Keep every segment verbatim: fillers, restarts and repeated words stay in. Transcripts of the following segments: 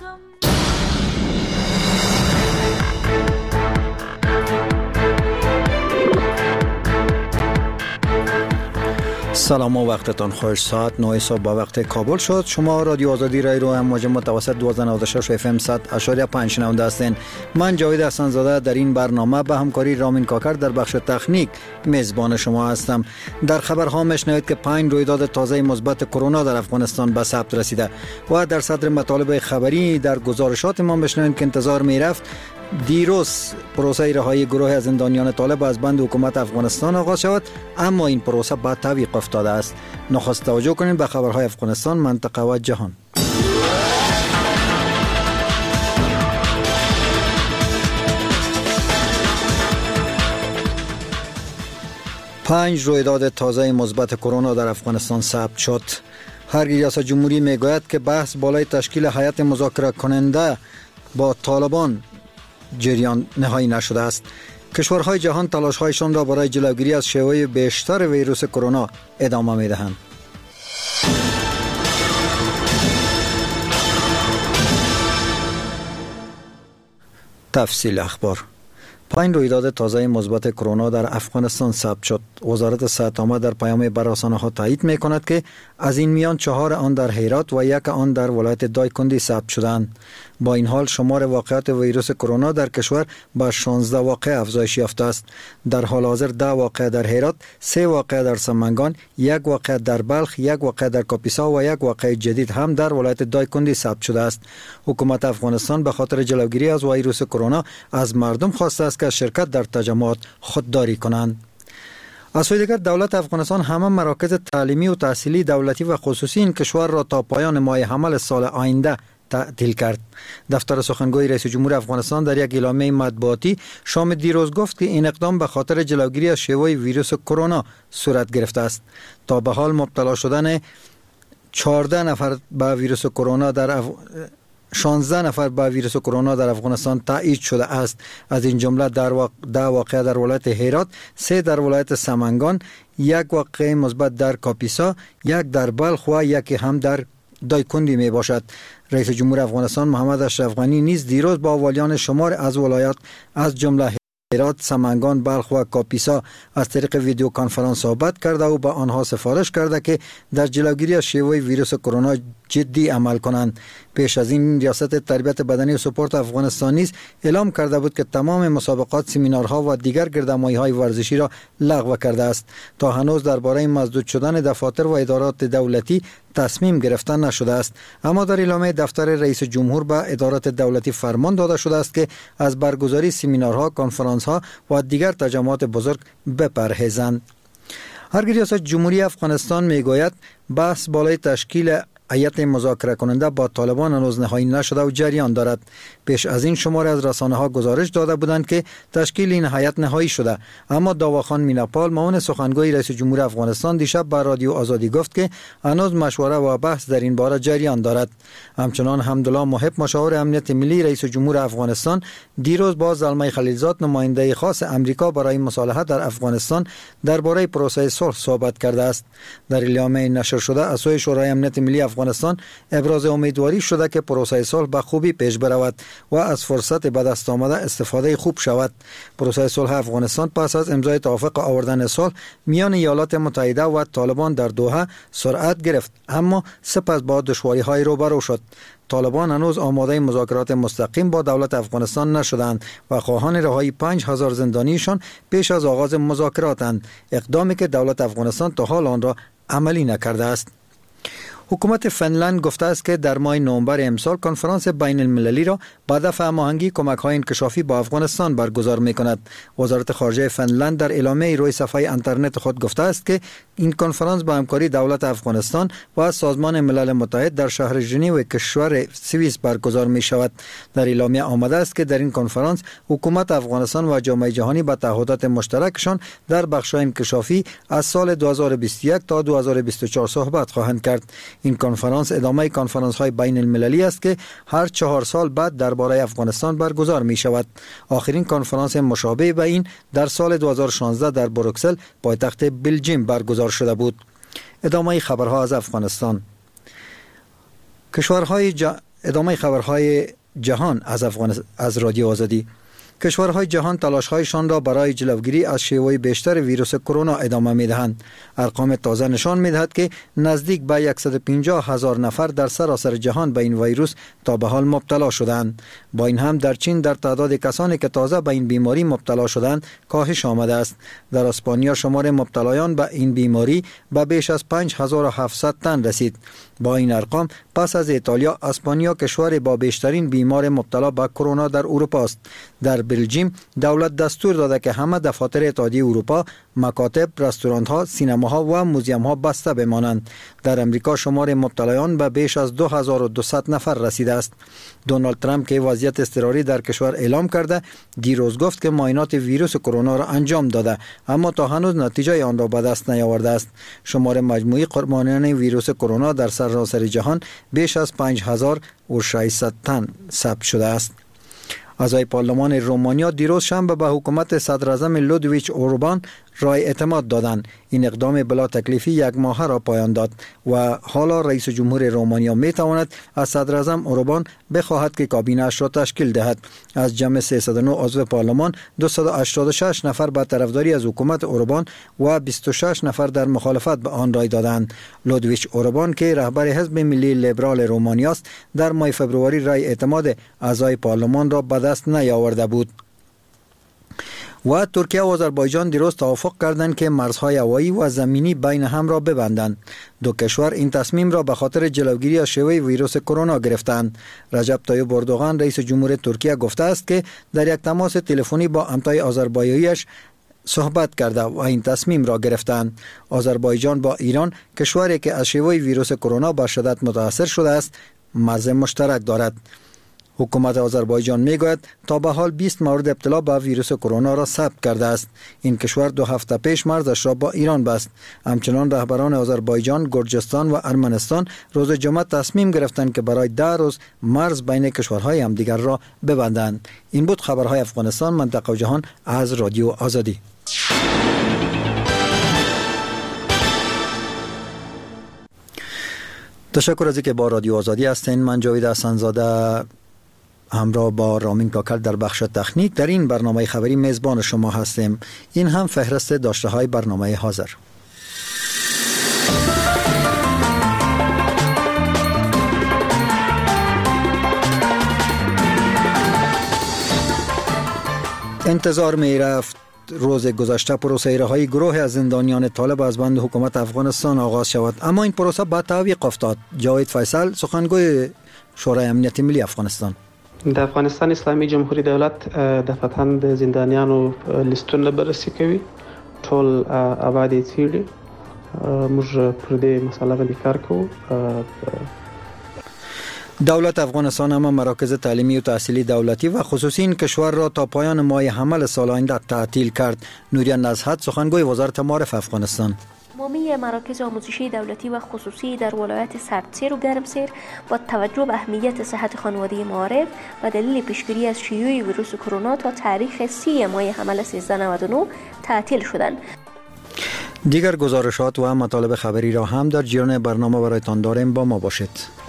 سلام و وقتتان خوش. ساعت نه صبح با وقت کابل شد. شما رادیو آزادی رای رو امواج متوسط دویست و نود و شش اف ام صد و شش و پنج شنونده هستین. من جاوید حسن زاده در این برنامه به همکاری رامین کاکر در بخش تکنیک میزبان شما هستم. در خبرها میشنوید که پنج رویداد تازه مثبت کرونا در افغانستان به ثبت رسیده و در صدر مطالب خبری در گزارشات ما میشنوید که انتظار میرفت دیروز پروسه رهایی گروه از زندانیان طالب از بند حکومت افغانستان آغاز شود، اما این پروسه به تعویق افتاده است. نخست توجه کنید به خبرهای افغانستان، منطقه و جهان. پنج رویداد تازه مثبت کرونا در افغانستان ثبت شد. هر ریاست جمهوری میگوید که بحث بالای تشکیل هیئت مذاکره کننده با طالبان جریان نهایی نشده است. کشورهای جهان تلاش‌هایشان را برای جلوگیری از شیوع بیشتر ویروس کرونا ادامه می‌دهند. تفصیل اخبار. پنج رویداد تازه مثبت کرونا در افغانستان ثبت شد. وزارت صحت عامه در پیام بر رسانه‌ها تایید می‌کند که از این میان چهار آن در هرات و یک آن در ولایت دایکندی ثبت شدند. با این حال شمار واقعات ویروس کرونا در کشور به شانزده واقعه افزایش یافته است. در حال حاضر ده واقعه در هرات، سه واقعه در سمنگان، یک واقعه در بلخ، یک واقعه در کاپیسا و یک واقعه جدید هم در ولایت دایکندی ثبت شده است. حکومت افغانستان به خاطر جلوگیری از ویروس کرونا از مردم خواسته است که شرکت در تجمعات خودداری کنند. از سوی دیگر دولت افغانستان همه مراکز تعلیمی و تحصیلی دولتی و خصوصی این کشور را تا پایان ماه حمل سال آینده تعطیل کرد. دفتر سخنگوی رئیس جمهور افغانستان در یک اعلامیه مطبوعاتی شام دیروز گفت که این اقدام به خاطر جلوگیری از شیوع ویروس کرونا صورت گرفته است. تا به حال مبتلا شدن چهارده نفر به ویروس کرونا در اف... شانزده نفر با ویروس کرونا در افغانستان تایید شده است. از این جمله در واقع ده واقعه در ولایت هرات، سه در ولایت سمنگان، یک واقعه مثبت در کاپیسا، یک در بلخ و یک هم در دایکندی می باشد. رئیس جمهور افغانستان محمد اشرف غنی نیز دیروز با والیان شمار از ولایات از جمله هرات، سمنگان، بلخ و کاپیسا از طریق ویدیو کنفرانس صحبت کرده و به آنها سفارش کرده که در جلوگیری از شیوع ویروس کرونا جدی عمل کنند. پیش از این ریاست تربیت بدنی و سپورت افغانستان نیز اعلام کرده بود که تمام مسابقات، سمینارها و دیگر گردمایی‌های ورزشی را لغو کرده است. تا هنوز درباره مسدود شدن دفاتر و ادارات دولتی تصمیم گرفته نشده است، اما در اعلامیه دفتر رئیس جمهور به ادارات دولتی فرمان داده شده است که از برگزاری سمینارها، کنفرانس‌ها و دیگر تجمعات بزرگ بپرهیزند. هر ریاست جمهوری افغانستان میگوید بحث بالای تشکیل هیئت مذاکره کننده با طالبان هنوز نهایی نشده و جریان دارد. پیش از این شماری از رسانه‌ها گزارش داده بودند که تشکیل این هیئت نهایی شده، اما داواخان میناپال، معاون سخنگوی رئیس جمهور افغانستان، دیشب به رادیو آزادی گفت که هنوز مشوره و بحث در این باره جریان دارد. همچنان حمدالله محب، مشاور امنیت ملی رئیس جمهور افغانستان، دیروز با زلمه خلیلزاد، نماینده خاص امریکا برای مصالحه در افغانستان، درباره پروسه صلح صحبت کرده است. در اعلامیه نشر شده از سوی شورای امنیت ملی افغانستان ابراز امیدواری شده که پروسه صلح به خوبی پیش برود و از فرصت به دست آمده استفاده خوب شود. پروسه صلح افغانستان پس از امضای توافق آوردن صلح میان ایالات متحده و طالبان در دوحه سرعت گرفت، اما سپس با دشواری‌های روبرو شد. طالبان هنوز آماده مذاکرات مستقیم با دولت افغانستان نشدند و خواهان رهایی پنج هزار زندانیشان پیش از آغاز مذاکراتند، اقدامی که دولت افغانستان تا حال آن را عملی نکرده است. حکومت فنلند گفته است که در ماه نوامبر امسال کنفرانس بین المللی را با هدف هماهنگی کمک‌های انکشافی با افغانستان برگزار می‌کند. وزارت خارجه فنلند در اعلامیه روی صفحه اینترنت خود گفته است که این کنفرانس با همکاری دولت افغانستان و سازمان ملل متحد در شهر ژنو کشور سوئیس برگزار می‌شود. در اعلامیه آمده است که در این کنفرانس حکومت افغانستان و جامعه جهانی با تعهدات مشترکشان در بخش‌های انکشافی از سال دو هزار و بیست و یک تا دو هزار و بیست و چهار صحبت خواهند کرد. این کنفرانس ادامه کنفرانس‌های بین المللی است که هر چهار سال بعد درباره افغانستان برگزار می شود. آخرین کنفرانس مشابه به این در سال دو هزار و شانزده در بروکسل پایتخت بلژیم برگزار شده بود. ادامه خبرها از افغانستان. کشورهای ج... ادامه خبرهای جهان از افغانستان از رادیو آزادی. کشورهای جهان تلاش‌هایشان را برای جلوگیری از شیوع بیشتر ویروس کرونا ادامه می‌دهند. ارقام تازه نشان می‌دهد که نزدیک به صد و پنجاه هزار نفر در سراسر جهان به این ویروس تا به حال مبتلا شدند. با این هم در چین در تعداد کسانی که تازه به این بیماری مبتلا شدند کاهش آمده است. در اسپانیا شمار مبتلایان به این بیماری به بیش از پنج هزار و هفتصد تن رسید. با این ارقام پس از ایتالیا، اسپانیا کشور با بیشترین بیمار مبتلا به کرونا در اروپا است. در بلژیم دولت دستور داده که همه دفاتر اتحادیه اروپا، مکاتب، رستوران‌ها، سینماها و موزیم‌ها بسته بمانند. در امریکا شمار مبتلایان به بیش از دو هزار و دویست نفر رسیده است. دونالد ترامپ که وضعیت اضطراری در کشور اعلام کرده، دیروز گفت که معاینات ویروس کرونا را انجام داده، اما تا هنوز نتیجه آن را به دست نیاورده است. شمار مجموعی قربانیان ویروس کرونا در سراسر جهان بیش از پنج هزار و ششصد تن ثبت شده است. اعضای پارلمان رومانیا دیروز شنبه به حکومت صدر اعظم لودویچ اوربان رای اعتماد دادند. این اقدام بلا تکلیفی یک ماه را پایان داد و حالا رئیس جمهور رومانیا می تواند از صدر اعظم اوربان بخواهد که کابینه اش را تشکیل دهد. از جمع سیصد و نه عضو پارلمان دویست و هشتاد و شش نفر به طرفداری از حکومت اوربان و بیست و شش نفر در مخالفت به آن رای دادند. لودویچ اوربان که رهبر حزب ملی لیبرال رومانیا است، در ماه فوریه رای اعتماد اعضای پارلمان را به دست نیاورده بود. و ترکیه و آذربایجان دیروز توافق کردند که مرزهای هوایی و زمینی بین هم را ببندند. دو کشور این تصمیم را به خاطر جلوگیری از شیوع ویروس کرونا گرفتند. رجب طیب اردوغان رئیس جمهور ترکیه گفته است که در یک تماس تلفنی با همتای آذربایجانیش صحبت کرده و این تصمیم را گرفتند. آذربایجان با ایران، کشوری که از شیوع ویروس کرونا به شدت متاثر شده است، مرز مشترک دارد. حکومت آذربایجان میگوید تا به حال بیست مورد ابتلا به ویروس کرونا را ثبت کرده است. این کشور دو هفته پیش مرزش را با ایران بست. همچنان رهبران آذربایجان، گرجستان و ارمنستان روز جمعه تصمیم گرفتند که برای ده روز مرز بین کشورهای همدیگر را ببندند. این بود خبرهای افغانستان، منطقه و جهان از رادیو آزادی. تشکر از اینکه با رادیو آزادی هستین. من جاوید حسن‌زاده همراه با رامین کاکل در بخش تکنیک در این برنامه خبری میزبان شما هستیم. این هم فهرست داشته های برنامه حاضر. انتظار می رفت روز گذشته پروسه رهایی گروه از زندانیان طالب از بند حکومت افغانستان آغاز شود، اما این پروسه به تعویق افتاد. جاوید فیصل، سخنگوی شورای امنیت ملی افغانستان: د افغانستان اسلامي جمهوریت دولت دفعتاً د زندانیانو لیستونه بررسي کوي، ټول آباد یې څیړي. موږ پر دې مسله باندې کار کوو. دولت افغانستان اما مراکز تعلیمی و تحصیلی دولتی و خصوصی این کشور را تا پایان ماه حمل سال آینده تعطیل کرد. نوریا نزهت، سخنگوی وزارت معارف افغانستان: تمامی مراکز آموزشی دولتی و خصوصی در ولایت سردسیر و گرمسیر با توجه به اهمیت صحت خانواده معارف و دلیل پیشگیری از شیوع ویروس کرونا تا تاریخ سی ماه حمل سیزده نود و نه تعطیل شدند. دیگر گزارشات و مطالب خبری را هم در جریان برنامه برایتان داریم، با ما باشید.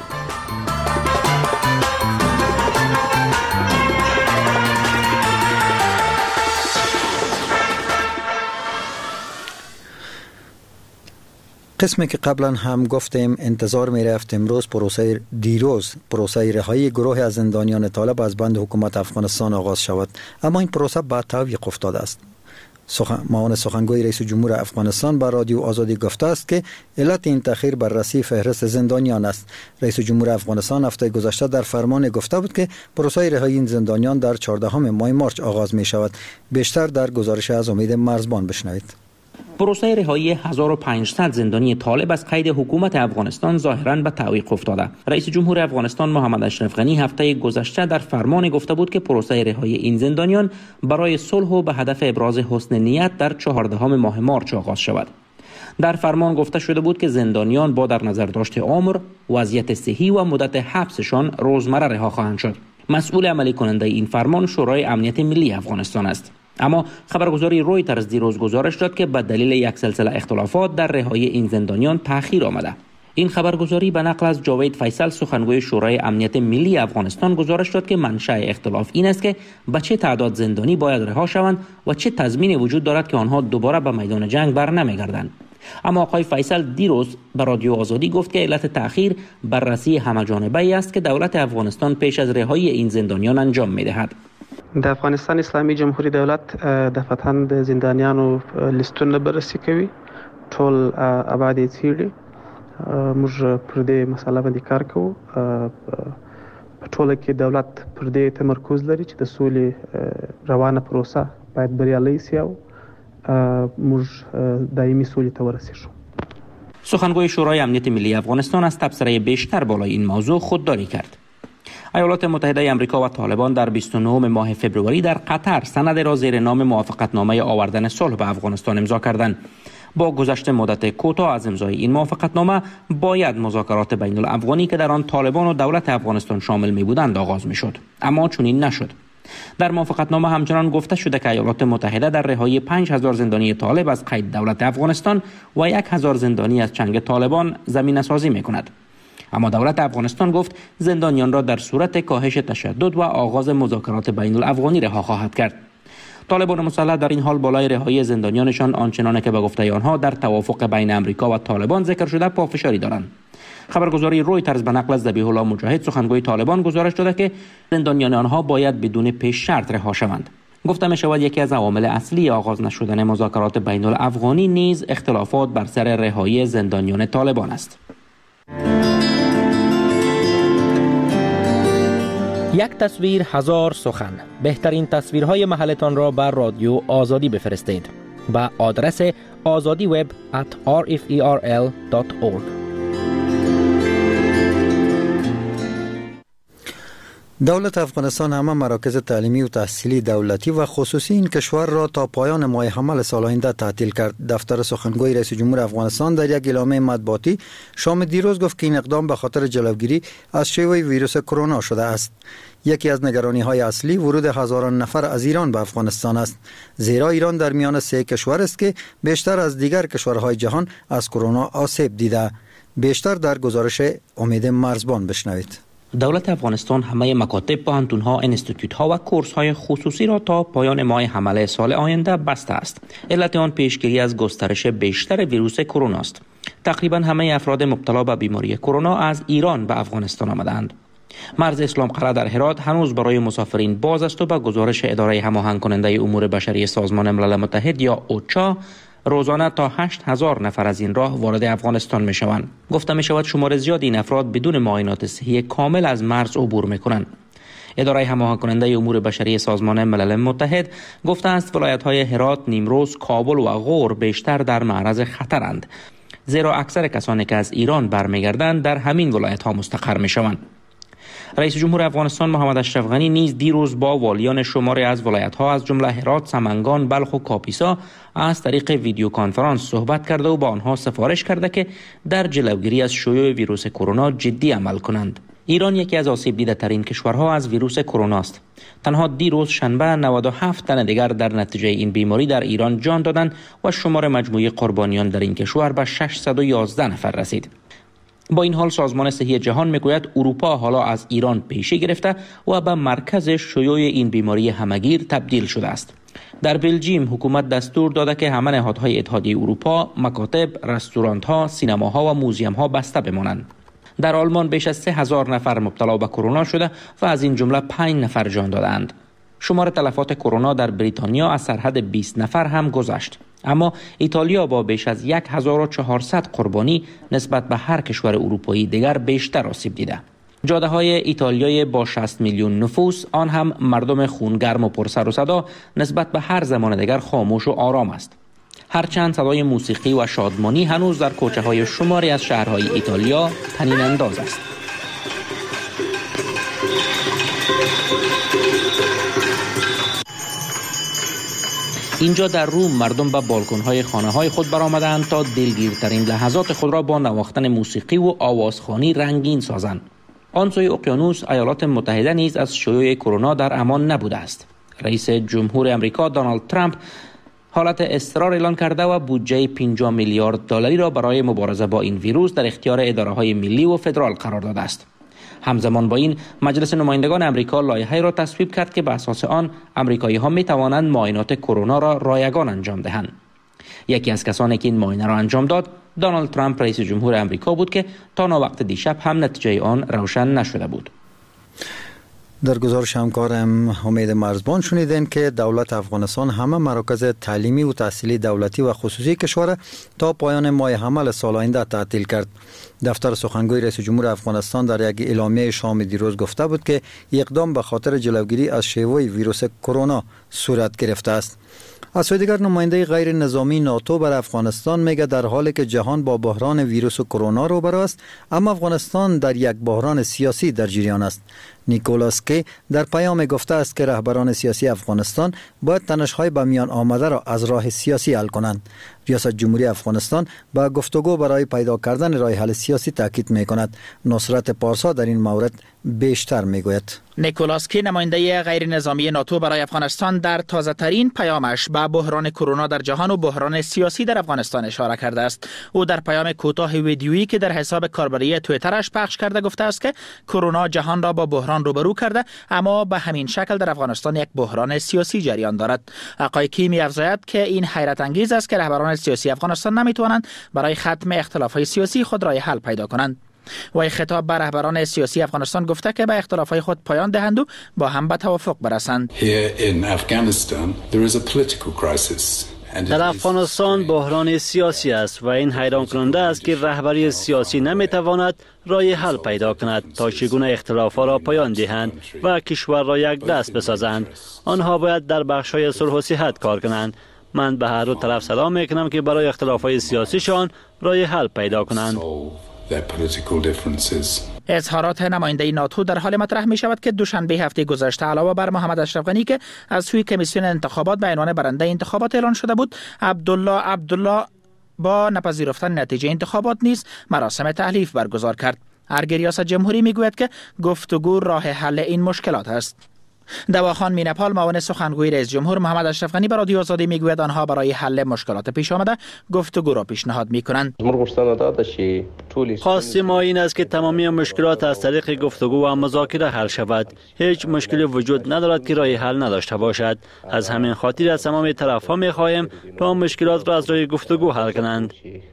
قسمی که قبلا هم گفتیم انتظار می رفت امروز پروسه دیروز پروسه رهایی گروه از زندانیان طالب از بند حکومت افغانستان آغاز شود، اما این پروسه به تعویق افتاده است. سخن... معاون سخنگوی رئیس جمهور افغانستان با رادیو آزادی گفته است که علت این تأخیر بررسی فهرست زندانیان است. رئیس جمهور افغانستان هفته گذشته در فرمان گفته بود که پروسه رهایی این زندانیان در چهاردهم ماه مارچ آغاز می شود. بیشتر در گزارش از امید مرزبان بشنوید. پروسه رهایی هزار و پانصد زندانی طالب از قید حکومت افغانستان ظاهراً به تعویق افتاده. رئیس جمهور افغانستان محمد اشرف غنی هفته گذشته در فرمان گفته بود که پروسه رهایی این زندانیان برای صلح و به هدف ابراز حسن نیت در چهاردهم ماه مارچ آغاز شود. در فرمان گفته شده بود که زندانیان با در نظر داشت عمر، وضعیت صحی و مدت حبسشان روزمره رها خواهند شد. مسئول عملی کننده این فرمان شورای امنیت ملی افغانستان است. اما خبرگزاری رویترز دیروز گزارش داد که به دلیل یک سلسله اختلافات در رهایی این زندانیان تأخیر آمده. این خبرگزاری به نقل از جاوید فیصل سخنگوی شورای امنیت ملی افغانستان گزارش داد که منشأ اختلاف این است که به چه تعداد زندانی باید رها شوند و چه تضمینی وجود دارد که آنها دوباره به میدان جنگ برنمیگردند. اما آقای فیصل دیروز به رادیو آزادی گفت که علت تأخیر بررسی همه‌جانبه‌ای است که دولت افغانستان پیش از رهایی این زندانیان انجام می‌دهد. د افغانستان اسلامي جمهوریت دولت دفعتاً د زندانیانو لیستونه بررسي کوي، ټول ابعاد یې څیړي. موږ پر دې مسله باندې کار کوو. په ټوله کې دولت پر دې تمرکز لري چې د سولې روانه پروسه باید بریالۍ شي او موږ دایمي سولې ته ورسیږو. سخنگوی شورای امنیت ملی افغانستان از تبصره بیشتر بالای این موضوع خودداری کرد. ایالات متحده آمریکا و طالبان در بیست و نهم ماه فوریه در قطر سند را زیر نام موافقتنامه آوردن صلح به افغانستان امضا کردند. با گذشت مدت کوتاه از امضای این موافقتنامه باید مذاکرات بین الافغانی که در آن طالبان و دولت افغانستان شامل می بودند آغاز می شد، اما چنین نشد. در موافقتنامه همچنان گفته شده که ایالات متحده در رهایی پنج هزار زندانی طالب از قید دولت افغانستان و یک هزار زندانی از چنگ طالبان زمینه سازی می کند. اما دولت افغانستان گفت زندانیان را در صورت کاهش تشدد و آغاز مذاکرات بین الافغانی رها خواهد کرد. طالبان مسلح در این حال بالای رهایی زندانیانشان آنچنانه که به گفته آنها در توافق بین امریکا و طالبان ذکر شده پافشاری دارند. خبرگزاری رویترز به نقل از ذبیح الله مجاهد سخنگوی طالبان گزارش داده که زندانیان آنها باید بدون پیش شرط رها شوند. گفته می شود یکی از عوامل اصلی آغاز نشدن مذاکرات بین الافغانی نیز اختلافات بر سر رهایی زندانیان طالبان است. یک تصویر هزار سخن. بهترین تصویرهای محلتان را بر رادیو آزادی بفرستید به آدرس azadiweb at r f e r l dot org. دولت افغانستان همه مراکز تعلیمی و تحصیلی دولتی و خصوصی این کشور را تا پایان ماه حمل سال آینده تعطیل کرد. دفتر سخنگوی رئیس جمهور افغانستان در یک اعلامیه مطبوعاتی شام دیروز گفت که این اقدام به خاطر جلوگیری از شیوع ویروس کرونا شده است. یکی از نگرانی های اصلی ورود هزاران نفر از ایران به افغانستان است، زیرا ایران در میان سه کشور است که بیشتر از دیگر کشورهای جهان از کرونا آسیب دیده. بیشتر در گزارش امید مرزبان بشنوید. دولت افغانستان همه مکاتب، پوهنتون‌ها، انستیتوت‌ها و کورس‌های خصوصی را تا پایان ماه حمل سال آینده بسته است. علت آن پیشگیری از گسترش بیشتر ویروس کرونا است. تقریبا همه افراد مبتلا به بیماری کرونا از ایران به افغانستان آمدند. مرز اسلام قلعه در هرات هنوز برای مسافرین باز است و به گزارش اداره هماهنگ کننده امور بشری سازمان ملل متحد یا اوچا روزانه تا هشت هزار نفر از این راه وارد افغانستان می شوند. گفته می شود شمار زیاد این افراد بدون معاینات صحی کامل از مرز عبور می کنند. اداره هماهنگ کننده امور بشری سازمان ملل متحد گفته است ولایت‌های هرات، نیمروز، کابل و غور بیشتر در معرض خطرند، زیرا اکثر کسانی که از ایران برمیگردند در همین ولایت‌ها مستقر می شوند. رئیس جمهور افغانستان محمد اشرف غنی نیز دیروز با والیان شماری از ولایت‌ها از جمله هرات، سمنگان، بلخ و کاپیسا از طریق ویدیو کنفرانس صحبت کرده و با آنها سفارش کرده که در جلوگیری از شیوع ویروس کرونا جدی عمل کنند. ایران یکی از آسیب دیده ترین کشورها از ویروس کرونا است. تنها دیروز شنبه نود و هفت تن دیگر در نتیجه این بیماری در ایران جان دادند و شمار مجموعی قربانیان در این کشور به ششصد و یازده نفر رسید. با این حال سازمان صحی جهان میگوید اروپا حالا از ایران پیشی گرفته و به مرکز شیوع این بیماری همگیر تبدیل شده است. در بلژیم حکومت دستور داده که همه نهادهای اتحادیه اروپا، مکاتب، رستوران‌ها، سینماها و موزیم‌ها بسته بمانند. در آلمان بیش از سه هزار نفر مبتلا به کرونا شده و از این جمله پنج نفر جان دادند. شمار تلفات کرونا در بریتانیا از سرحد بیست نفر هم گذشت. اما ایتالیا با بیش از هزار و چهارصد قربانی نسبت به هر کشور اروپایی دیگر بیشتر آسیب دیده. جاده های ایتالیای با شصت میلیون نفوس آن هم مردم خونگرم و پر سر و صدا نسبت به هر زمان دیگر خاموش و آرام است. هرچند صدای موسیقی و شادمانی هنوز در کوچه های شماری از شهرهای ایتالیا طنین انداز است. اینجا در روم مردم به بالکن‌های خانه‌های خود برآمدند تا دلگیرترین لحظات خود را با نواختن موسیقی و آوازخوانی رنگین سازند. آن سوی اقیانوس ایالات متحده نیز از شیوع کرونا در امان نبوده است. رئیس جمهور امریکا دونالد ترامپ حالت اضطرار اعلان کرده و بودجه پنجاه میلیارد دلاری را برای مبارزه با این ویروس در اختیار اداره‌های ملی و فدرال قرار داده است. همزمان با این مجلس نمایندگان امریکا لایحه‌ای را تصویب کرد که به اساس آن امریکایی‌ها می‌توانند معاینات کرونا را رایگان انجام دهند. یکی از کسانی که این معاینه را انجام داد دونالد ترامپ رئیس جمهور امریکا بود که تا وقت دیشب هم نتیجه آن روشن نشده بود. در گزارش همکارم امید مرزبان شنیدین که دولت افغانستان همه مراکز تعلیمی و تحصیلی دولتی و خصوصی کشور تا پایان ماه حمل سال آینده تعطیل کرد. دفتر سخنگوی رئیس جمهور افغانستان در یک اعلامیه شام دیروز گفته بود که اقدام به خاطر جلوگیری از شیوع ویروس کرونا صورت گرفته است. از سوی دیگر نماینده غیر نظامی ناتو بر افغانستان میگه در حالی که جهان با بحران ویروس کرونا روبرو است، اما افغانستان در یک بحران سیاسی در جریان است. نیکولاس کی در پیام گفته است که رهبران سیاسی افغانستان باید تنش‌های به میان آمده را از راه سیاسی حل کنند. ریاست جمهوری افغانستان با گفتگو برای پیدا کردن راه حل سیاسی تاکید می‌کند. نصرت پارسا در این مورد بیشتر میگوید. نیکولاس کی نماینده غیر نظامی ناتو برای افغانستان در تازه ترین پیامش به بحران کرونا در جهان و بحران سیاسی در افغانستان اشاره کرده است. او در پیام کوتاه ویدیویی که در حساب کاربری توییترش پخش کرده گفته است که کرونا جهان را با بحران روبرو کرده، اما به همین شکل در افغانستان یک بحران سیاسی جریان دارد. آقای کی می‌افزاید که این حیرت انگیز است که رهبران سیاسی افغانستان نمی‌توانند برای ختم اختلاف‌های سیاسی خود راه حل پیدا کنند. و خطاب به رهبران سیاسی افغانستان گفته که به اختلاف‌های خود پایان دهند و با هم به توافق برسند. در افغانستان بحران سیاسی است و این حیران کننده است که رهبری سیاسی نمیتواند راه حل پیدا کند تا چگونه اختلافات را پایان دهند و کشور را یک دست بسازند. آنها باید در بخش‌های صلح و صحت کار کنند. من به هر دو طرف صدا میکنم که برای اختلافات سیاسیشان راه حل پیدا کنند. اظهارات نماینده ناتو در حال مطرح می شود که دوشنبه هفته گذشته علاوه بر محمد اشرف غنی که از سوی کمیسیون انتخابات به عنوان برنده انتخابات اعلان شده بود، عبدالله عبدالله با نپذیرفتن نتیجه انتخابات نیز مراسم تحلیف برگزار کرد. ارگ ریاست جمهوری می گوید که گفتگو راه حل این مشکلات است. دواخان مینپال معاون سخنگوی رئیس جمهور محمد اشرف غنی به رادیو آزادی میگوید آنها برای حل مشکلات پیش آمده گفتگو را پیشنهاد میکنند. خواست ما این است که تمامی مشکلات از طریق گفتگو و مذاکره حل شود. هیچ مشکلی وجود ندارد که راه حل نداشته باشد. از همین خاطر از تمام طرف‌ها می‌خواهیم تا مشکلات را از راه گفتگو حل کنند.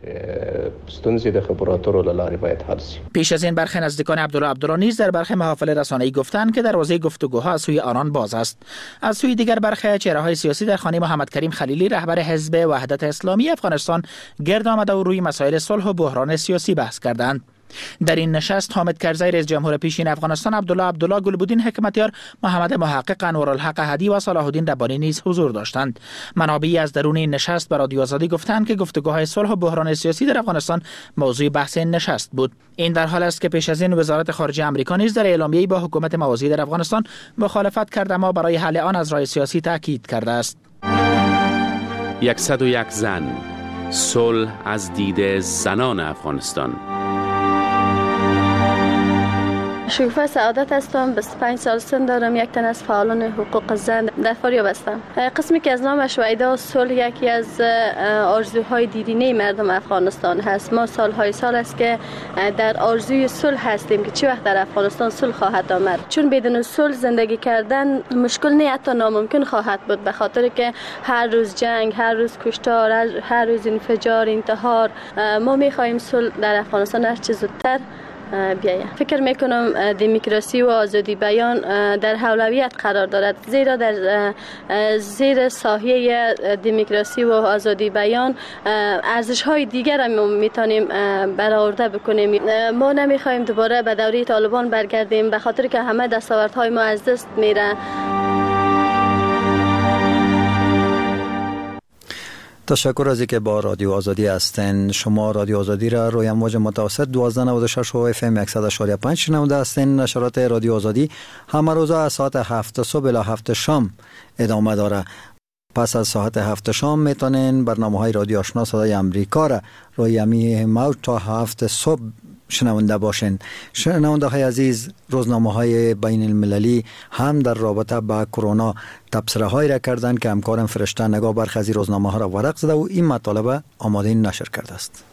پیش از این برخی نزدیکان عبدالله عبدالله نیز در برخی محافل رسانه‌ای گفتند که دروازه گفتگوها از سوی آنان باز است. از سوی دیگر برخی چهره‌های سیاسی در خانه محمد کریم خلیلی رهبر حزب وحدت اسلامی افغانستان گرد آمده و روی مسائل صلح و بحران سیاسی بحث کردند. در این نشست حامد کرزی رئیس جمهور پیشین افغانستان، عبدالله عبدالله گلبودین حکمتیار، محمد محقق، انوارالحق احدی و صلاح الدین ربانی نیز حضور داشتند. منابعی از درون این نشست به رادیو آزادی گفتند که گفتگوهای صلح و بحران سیاسی در افغانستان موضوع بحث این نشست بود. این در حال است که پیش از این وزارت خارجه آمریکا نیز در اعلامیه‌ای با حکومت موازی در افغانستان مخالفت کرده اما برای حل آن از راه سیاسی تاکید کرده است. صد و یک زن، صلح از دید زنان افغانستان. شکوفه سعادت هستم، بیست و پنج سال سن دارم، یک تن از فعالان حقوق زن در فاریاب هستم. قسمی که از نام شویدا صلح یکی از آرزوهای دیرینه مردم افغانستان هست. ما سالهای سال است که در آرزوی صلح هستیم که چه وقت در افغانستان صلح خواهد آمد، چون بدون صلح زندگی کردن مشکل نه حتی ناممکن خواهد بود، به خاطر که هر روز جنگ، هر روز کشتار، هر روز انفجار، انتحار. ما می‌خواهیم صلح در افغانستان هر چه زودتر بیاید. فکر میکنم دموکراسی و آزادی بیان در اولویت قرار دارد، زیرا در زیر سایه دموکراسی و آزادی بیان ارزش های دیگر هم میتونیم برآورده بکنیم. ما نمیخوایم دوباره به دوره طالبان برگردیم، به خاطر که همه دستاوردهای ما از دست میره. تشکر از اینکه با رادیو آزادی هستین. شما رادیو آزادی را روی امواج متوسط دوازده نود و شش و اف ام صد و شش و پنج شنونده هستین. نشرات رادیو آزادی همه روزه از ساعت هفت صبح الی هفت شام ادامه داره. پس از ساعت هفت شام میتونین برنامه های رادیو آشنا صدای امریکا را روی امی موج تا هفت صبح شنونده باشین. شنونده های عزیز، روزنامه های بین المللی هم در رابطه با کرونا تبصره های را کردند که همکارم فرشته نگاه برخی از روزنامه ها را ورق زده و این مطالب آماده نشر کرده است.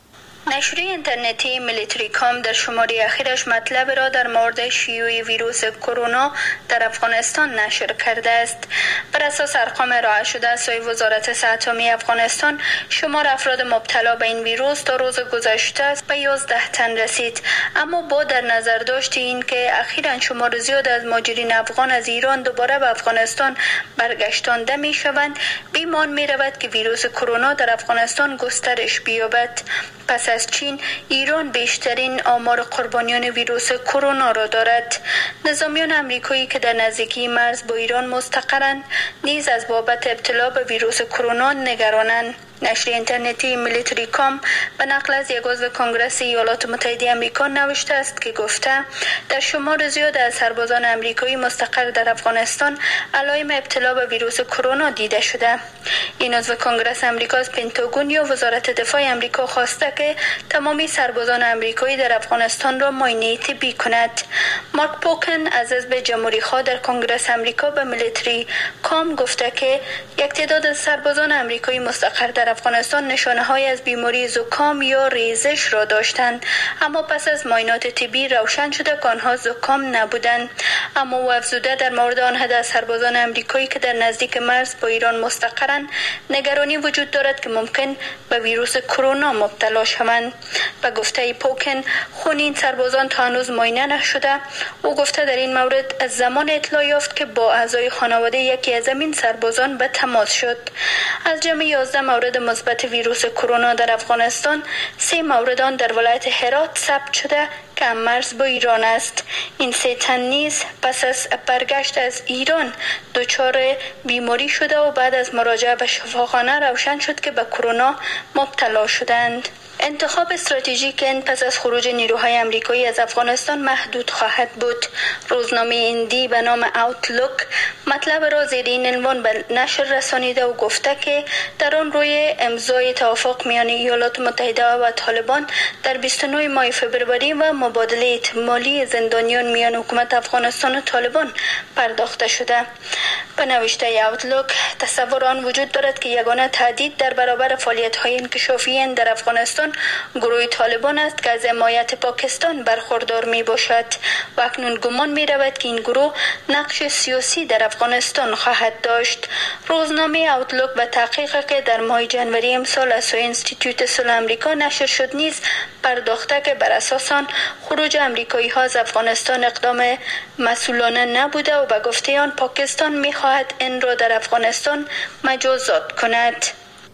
نشریه اینترنتی میلیتری کام در شماره اخیرش مطلب را در مورد شیوع ویروس کرونا در افغانستان نشر کرده است. بر اساس ارقام ارائه شده از سوی وزارت صحت عامه افغانستان، شمار افراد مبتلا به این ویروس تا روز گذشته به یازده تن رسید. اما با در نظر داشت این که اخیراً شمار زیاد از مهاجرین افغان از ایران دوباره به افغانستان برگشتانده می شوند، بیمان می رود که ویروس کرونا در افغانستان گسترش بیابد. پس از چین، ایران بیشترین آمار قربانیان ویروس کرونا را دارد. نظامیان امریکایی که در نزدیکی مرز با ایران مستقرند نیز از بابت ابتلا به ویروس کرونا نگرانند. نشریه اینترنتی میلیتری کام به نقل از یک عضو کنگره ایالات متحده آمریکا نوشته است که گفته در شمار زیاد از سربازان امریکایی مستقر در افغانستان علائم ابتلا به ویروس کرونا دیده شده. این عضو کنگره آمریکا از پنتاگون یا وزارت دفاع آمریکا خواسته که تمامی سربازان امریکایی در افغانستان را معاینه طبی کند. مارک پوکن از حزب جمهوری خواه در کنگره آمریکا به میلیتری کام گفته که یک تعداد از سربازان امریکایی مستقر در افغانستان نشانه های از بیماری زکام یا ریزش را داشتند، اما پس از معاینات طبی روشن شده که آنها زکام نبودند. اما او افزوده در مورد آن عده از سربازان امریکایی که در نزدیک مرز با ایران مستقرند نگرانی وجود دارد که ممکن به ویروس کرونا مبتلا شوند. به گفته پوکن، خون این سربازان تا هنوز معاینه نشده. او گفته در این مورد از زمان اطلاع یافت که با اعضای خانواده یکی از این سربازان به تماس شد. از جمع یازده مورد مثبت ویروس کرونا در افغانستان، سه مورد آن در ولایت هرات ثبت شده که هم مرز با ایران است. این سه تن نیز پس از برگشت از ایران دچار بیماری شده و بعد از مراجعه به شفاخانه روشن شد که به کرونا مبتلا شدند. انتخاب استراتژیک هند پس از خروج نیروهای امریکایی از افغانستان محدود خواهد بود. روزنامه هندی به نام اوتلوک مطلب را زیر این عنوان به نشر رسانیده و گفته که در آن روی امضای توافق میان ایالات متحده و طالبان در بیست و نه ماه فوریه و مبادله احتمالی زندانیان میان حکومت افغانستان و طالبان پرداخته شده. به نوشته اوتلوک، تصور آن وجود دارد که یگانه تهدید در برابر فعالیت‌های انکشافی هند در افغانستان گروه طالبان است که از حمایت پاکستان برخوردار می باشد و اکنون گمان می رود که این گروه نقش سیاسی در افغانستان خواهد داشت. روزنامه اوتلوک به تحقیقی که در ماه جنوری امسال از سوی انستیتوت صلح آمریکا نشر شد نیز پرداخته که بر اساس آن خروج امریکایی ها از افغانستان اقدام مسئولانه نبوده و به گفته آن پاکستان می خواهد این را در افغانستان مجازات کند.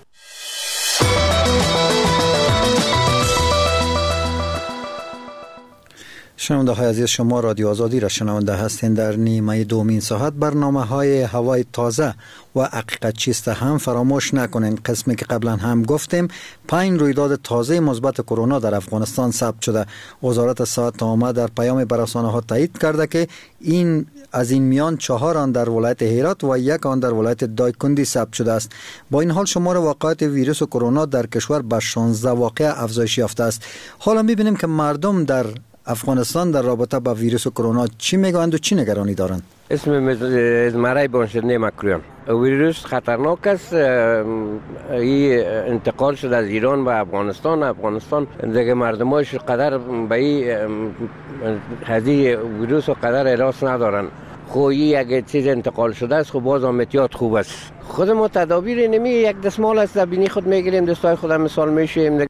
شنونده های عزیز، شما رادیو آزادی را شنونده هستین. در نیمه دومین ساعت برنامه های هوای تازه و حقیقت چیست هم فراموش نکنین. قسمی که قبلا هم گفتیم، پنج رویداد تازه مثبت کرونا در افغانستان ثبت شده. وزارت صحت عامه در پیام به رسانه ها تایید کرده که این از این میان چهار آن در ولایت هرات و یک آن در ولایت دایکندی ثبت شده است. با این حال شمار واقعات ویروس کرونا در کشور به شانزده واقعه افزایش یافته است. حالا می‌بینیم که مردم در افغانستان در رابطه با ویروس کرونا چی میگویند و چی نگرانی دارند؟ اسم مرای بانشده مکرویان. ویروس خطرناک است. این انتقال شده از ایران به افغانستان. افغانستان دیگه مردمایش قدر به این هذه ویروس و قدر احساس ندارن. خو یک چیز انتقال شده است، خو باز هم احتیاط خوب است. خود ما تدابیر نمی یک دستمال است در بینی خود میگیریم، دستای خودم مثال میشیم.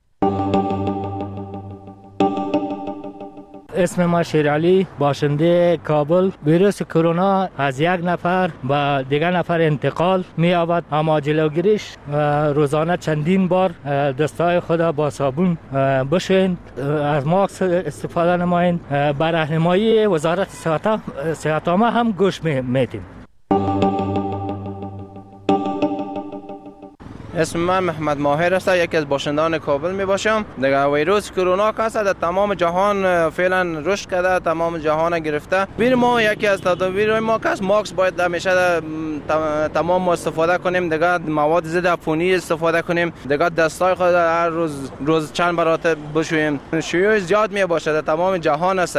اسم ما شیرعلی، باشنده کابل. ویروس کرونا از یک نفر به دیگر نفر انتقال می‌یابد، اما جلوگیریش روزانه چندین بار دستای خود با صابون بشویید، از ماسک استفاده نمایید. بر راهنمایی وزارت صحت عامه هم گوش میدیم. اسم من محمد ماهر است، یکی از باشندگان کابل می باشم. دیگه ویروس کرونا که در تمام جهان فعلا رشد کرده، تمام جهان گرفته. بیر ما یکی از تدابیر ما که ماسک باید همیشه تمام ما استفاده کنیم، دیگه مواد ضد عفونی استفاده کنیم، دیگه دستای خود هر روز روز چند مرتبه بشوییم. شیوع زیاد می باشه در تمام جهان است.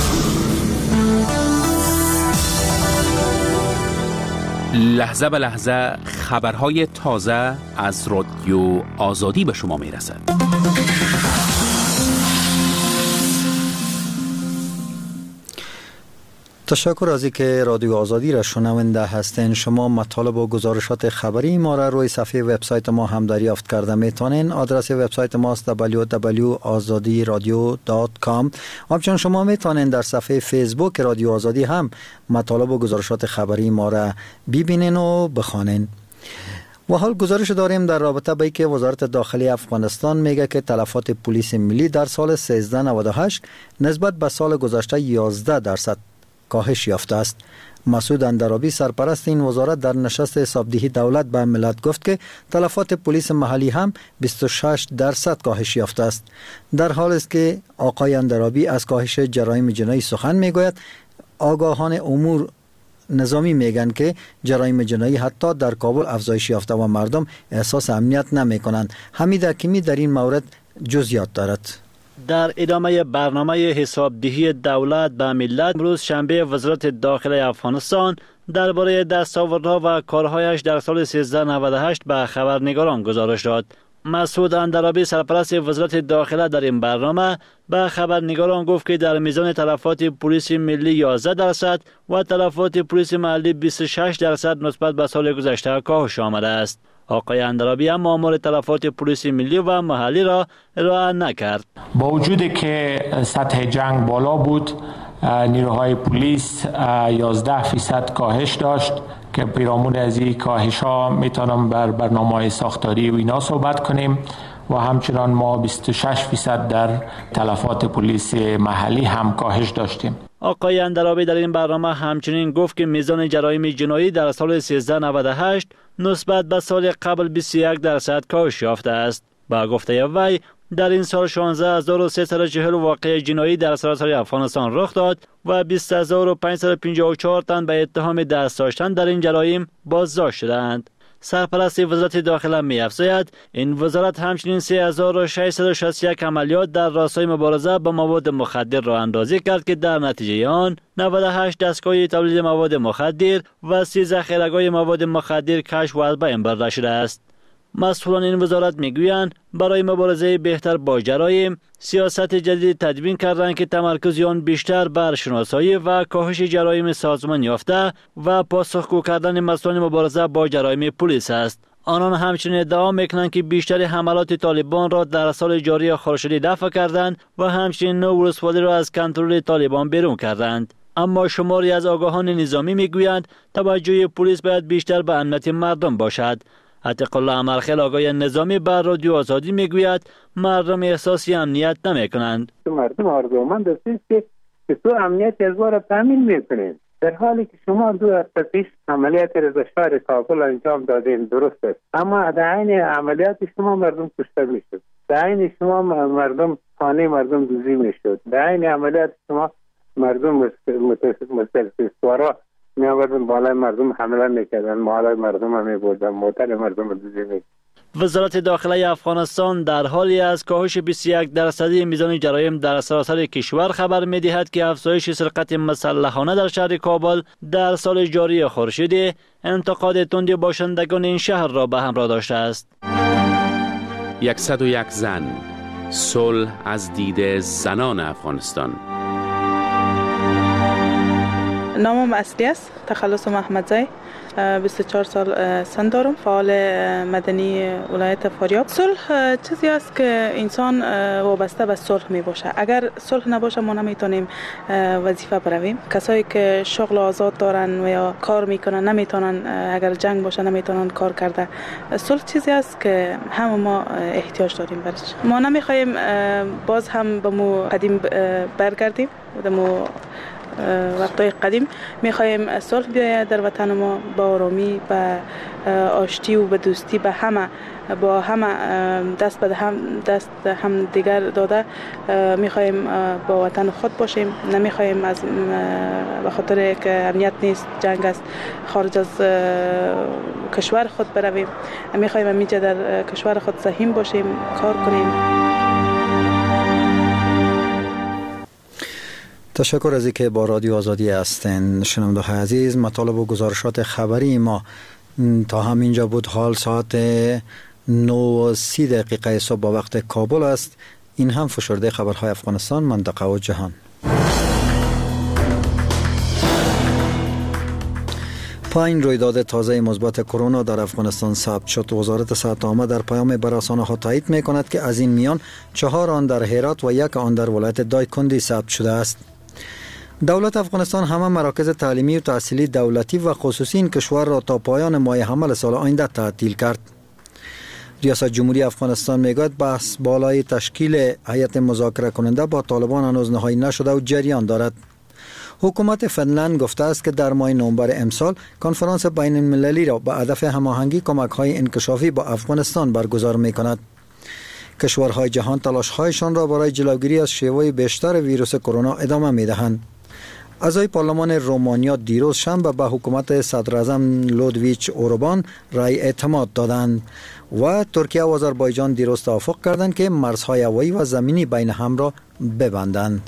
لحظه به لحظه خبرهای تازه از رادیو آزادی به شما می رسد. تشکر از اینکه رادیو آزادی را شنونده هستین. شما مطالب و گزارشات خبری ما را روی صفحه وبسایت ما هم دریافت کرده میتونین. آدرس وبسایت ما است دبلیو دبلیو دات آزادی رادیو دات کام. همچنین شما میتونین در صفحه فیسبوک رادیو آزادی هم مطالب و گزارشات خبری ما را ببینین و بخوانین. و حال گزارش داریم در رابطه با اینکه وزارت داخلی افغانستان میگه که تلفات پلیس ملی در سال سیزده نود و هشت نسبت به سال گذشته یازده درصد کاهش یافته است. مسعود اندرابی سرپرست این وزارت در نشست حسابدهی دولت به ملت گفت که تلفات پلیس محلی هم بیست و شش درصد کاهش یافته است. در حالی است که آقای اندرابی از کاهش جرایم جنایی سخن میگوید، آگاهان امور نظامی میگن که جرایم جنایی حتی در کابل افزایش یافته و مردم احساس امنیت نمی کنند. حمید حکیمی در این مورد جزئیات دارد. در ادامه برنامه حسابدهی دولت به ملت امروز شنبه وزارت داخلی افغانستان درباره دستاوردها و کارهایش در سال سیزده نود و هشت به خبرنگاران گزارش داد. مسعود اندرابی سرپرست وزارت داخله در این برنامه به خبرنگاران گفت که در میزان تلفات پلیس ملی یازده درصد و تلفات پلیس محلی بیست و شش درصد نسبت به سال گذشته کاهش آمده است. آقای اندرابی هم آمار تلفات پلیس ملی و محلی را ارائه نکرد. با وجودی که سطح جنگ بالا بود، نیروهای پلیس یازده فیصد کاهش داشت که پیرامون از این کاهش ها میتونم بر برنامه ساختاری و اینا صحبت کنیم و همچنان ما بیست و شش فیصد در تلفات پلیس محلی هم کاهش داشتیم. آقای اندرابی در این برنامه همچنین گفت که میزان جرایم جنایی در سال سیزده نود و هشت نسبت به سال قبل بیست و یک درصد کاهش یافته است. با گفته وی در این سال شانزده هزار و سیصد و چهل واقعه جنایی در سراسر افغانستان رخ داد و بیست هزار و پانصد و پنجاه و چهار تن به اتهام دست داشتن در این جرایم بازداشت شدند. سرپرست وزارت داخله می افزاید این وزارت همچنین سه هزار و ششصد و شصت و یک عملیات در راستای مبارزه با مواد مخدر را اندازی کرد که در نتیجه آن نود و هشت دستگاه تولید مواد مخدر و سی ذخیره‌گاه مواد مخدر کشف و از بین برده شده است. مسئولان این وزارت میگویند برای مبارزه بهتر با جرایم سیاست جدید تدوین کردند که تمرکز آن بیشتر بر شناسایی و کاهش جرایم سازمان یافته و پاسخگو کردن مسئولان مبارزه با جرایم پلیس است. آنان همچنین ادعا میکنند که بیشتر حملات طالبان را در سال جاری خورشیدی دفع کردند و همچنین نو ولسوالی را از کنترل طالبان بیرون کردند. اما شماری از آگاهان نظامی میگویند توجه پلیس باید بیشتر به امنیت مردم باشد. عتیق الله امرخیل آقای نظامی بر رادیو آزادی میگوید مردم احساسی امنیت نمی کنند. مردم آرزومند هستید که تو امنیت از را تامین میکنید، در حالی که شما دو هفته پیش عملیات را در شهر کابل انجام دادین، درست است، اما در عین عملیات شما مردم کشته میشد، در عین شما مردم خانه مردم دزدی میشد، در عین عملیات شما مردم متسلسل‌وارا می آوردن بالای مردم حمله میکردن، بالای مردم هم میبردن، موتر مردم رو دزدی میکردن. وزارت داخلی افغانستان در حالی از کاهش بیست و یک درصدی میزان جرایم در سراسر کشور خبر میدهد که افزایش سرقت مسلحانه در شهر کابل در سال جاری خورشیدی انتقاد تند باشندگان این شهر را به همراه داشته است. صد و یک زن، صلح از دید زنان افغانستان. نامم اصلی است تخلص محمدزی، بیست و چهار سال سن دارم، فعال مدنی ولایت فاریاب. صلح چیزی است که انسان وابسته به صلح می باشه. اگر صلح نباشه ما نمیتونیم وظیفه برویم. کسایی که شغل آزاد دارن و یا کار میکنن نمیتونن، اگر جنگ باشه نمیتونن کار کرده. صلح چیزی است که همه ما احتیاج داریم برش. ما نمیخوایم باز هم به مو قدیم برگردیم، به مو وقتای قدیم میخوایم صلح بیاید در وطن ما، با آرامی، با آشتی و به دوستی، به همه با همه دست به هم دست هم دیگر داده میخوایم با وطن خود باشیم. نمیخوایم از به خاطر که امنیت نیست، جنگ است، خارج از کشور خود برویم. میخوایم همینجا در کشور خود سهیم باشیم، کار کنیم. تشکر از اینکه با رادیو آزادی هستین. شنونده های عزیز، مطالب و گزارشات خبری ما تا همینجا بود. حال ساعت نه و سی دقیقه صبح با وقت کابل است. این هم فشرده خبرهای افغانستان، منطقه و جهان. پنج رویداد تازه مثبت کرونا در افغانستان ثبت شد. وزارت صحت عامه در پیام بر رسانه‌ها تایید می‌کند که از این میان چهار آن در هرات و یک آن در ولایت دایکندی ثبت شده است. دولت افغانستان همه مراکز تعلیمی و تحصیلی دولتی و خصوصی این کشور را تا پایان ماه حمل سال آینده تعطیل کرد. ریاست جمهوری افغانستان میگوید بحث بالای تشکیل هیئت مذاکره کننده با طالبان هنوز نهایی نشده و جریان دارد. حکومت فنلند گفته است که در ماه نوامبر امسال کنفرانس بین المللی را به هدف هماهنگی کمک‌های انکشافی با افغانستان برگزار می‌کند. کشورهای جهان تلاش‌هایشان را برای جلوگیری از شیوع بیشتر ویروس کرونا ادامه می‌دهند. اعضای پارلمان رومانیا دیروز شنبه به حکومت صدراعظم لودویچ اوربان رای اعتماد دادند و ترکیه و آذربایجان دیروز توافق کردند که مرزهای هوایی و زمینی بین هم را ببندند.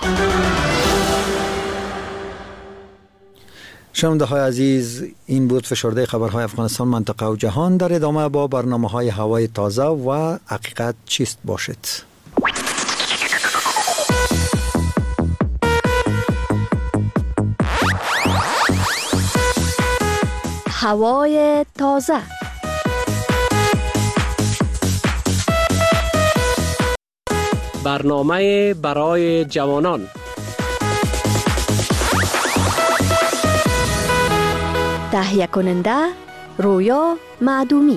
شنونده های عزیز، این بود فشرده خبرهای افغانستان، منطقه و جهان. در ادامه با برنامه های هوای تازه و حقیقت چیست باشید. هوای تازه. برنامه برای جوانان. تهیه کننده رویا معدومی.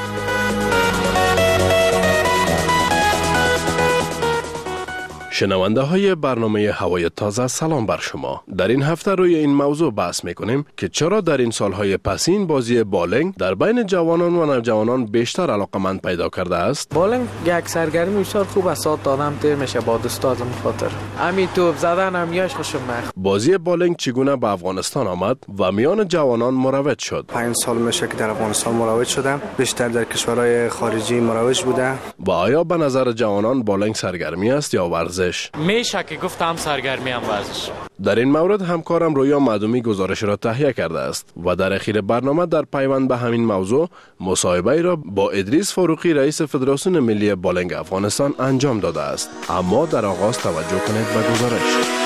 شنونده های برنامه هوای تازه، سلام بر شما. در این هفته روی این موضوع بحث میکنیم که چرا در این سالهای پسین بازی بولینگ در بین جوانان و نوجوانان بیشتر علاقمند پیدا کرده است. بولینگ یک سرگرمی بسیار خوب است، ساعت آدم تیر میشه با دوستاتم خاطر. همین توپ زدن هم یاش خوشم میاد. بازی بولینگ چگونه به افغانستان آمد و میان جوانان مروج شد؟ پنج سال میشه که در افغانستان مروج شدم، بیشتر در کشورهای خارجی مروج بوده. و آیا به نظر جوانان بولینگ سرگرمی است یا ورزش؟ میشه که گفتم سرگرمی هم ورزش. در این مورد همکارم رویا معدومی گزارش را تهیه کرده است و در اخیر برنامه در پیوند به همین موضوع مصاحبه را با ادریس فاروقی رئیس فدراسیون ملی بولینگ افغانستان انجام داده است. اما در آغاز توجه کنید به گزارش.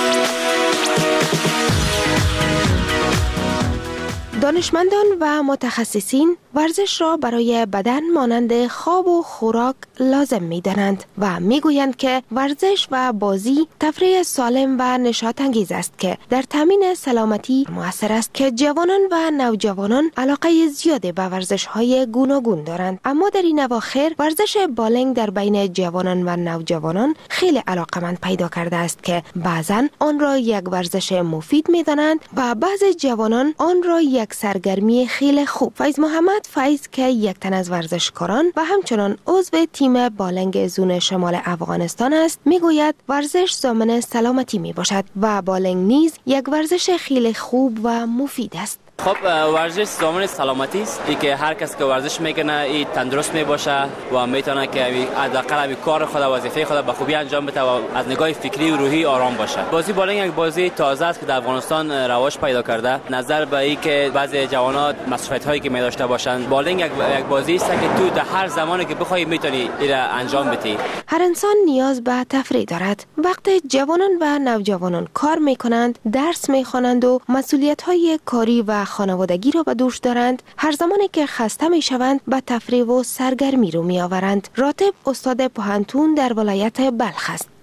دانشمندان و متخصصین ورزش را برای بدن مانند خواب و خوراک لازم می دانند و می گویند که ورزش و بازی تفریح سالم و نشاط انگیز است که در تامین سلامتی مؤثر است که جوانان و نوجوانان علاقه زیادی به ورزش های گوناگون دارند. اما در این اواخر ورزش بولینگ در بین جوانان و نوجوانان خیلی علاقمند پیدا کرده است که بعضا آن را یک ورزش مفید می دانند و بعضی جوانان آن را یک سرگرمی خیلی خوب. فیض محمد فیض که یک تن از ورزشکاران و همچنان عضو تیم بولینگ زون شمال افغانستان است، میگوید ورزش ضامن سلامتی می باشد و بولینگ نیز یک ورزش خیلی خوب و مفید است. خب ورزش ضامن سلامتی است، ای که هر کس که ورزش میکنه این تندرست میباشه و میتونه که حداقل کار خود و وظیفه خود به خوبی انجام بده و از نگاه فکری و روحی آرام باشه. بازی بولینگ یک بازی تازه است که در افغانستان رواج پیدا کرده. نظر به این که بعضی جوانان مصروفیت هایی که می داشته باشند، بولینگ یک بازی است که تو در هر زمانی که بخوای میتونی این را انجام بدی. هر انسان نیاز به تفریح دارد. وقتی جوانان و نوجوانان کار میکنند، درس میخوانند و مسئولیت های کاری و خانوادگی را به دوش دارند، هر زمانی که خسته می شوند به تفریح و سرگرمی رو می آورند. راتب استاد پوهنتون در ولایت بلخ است.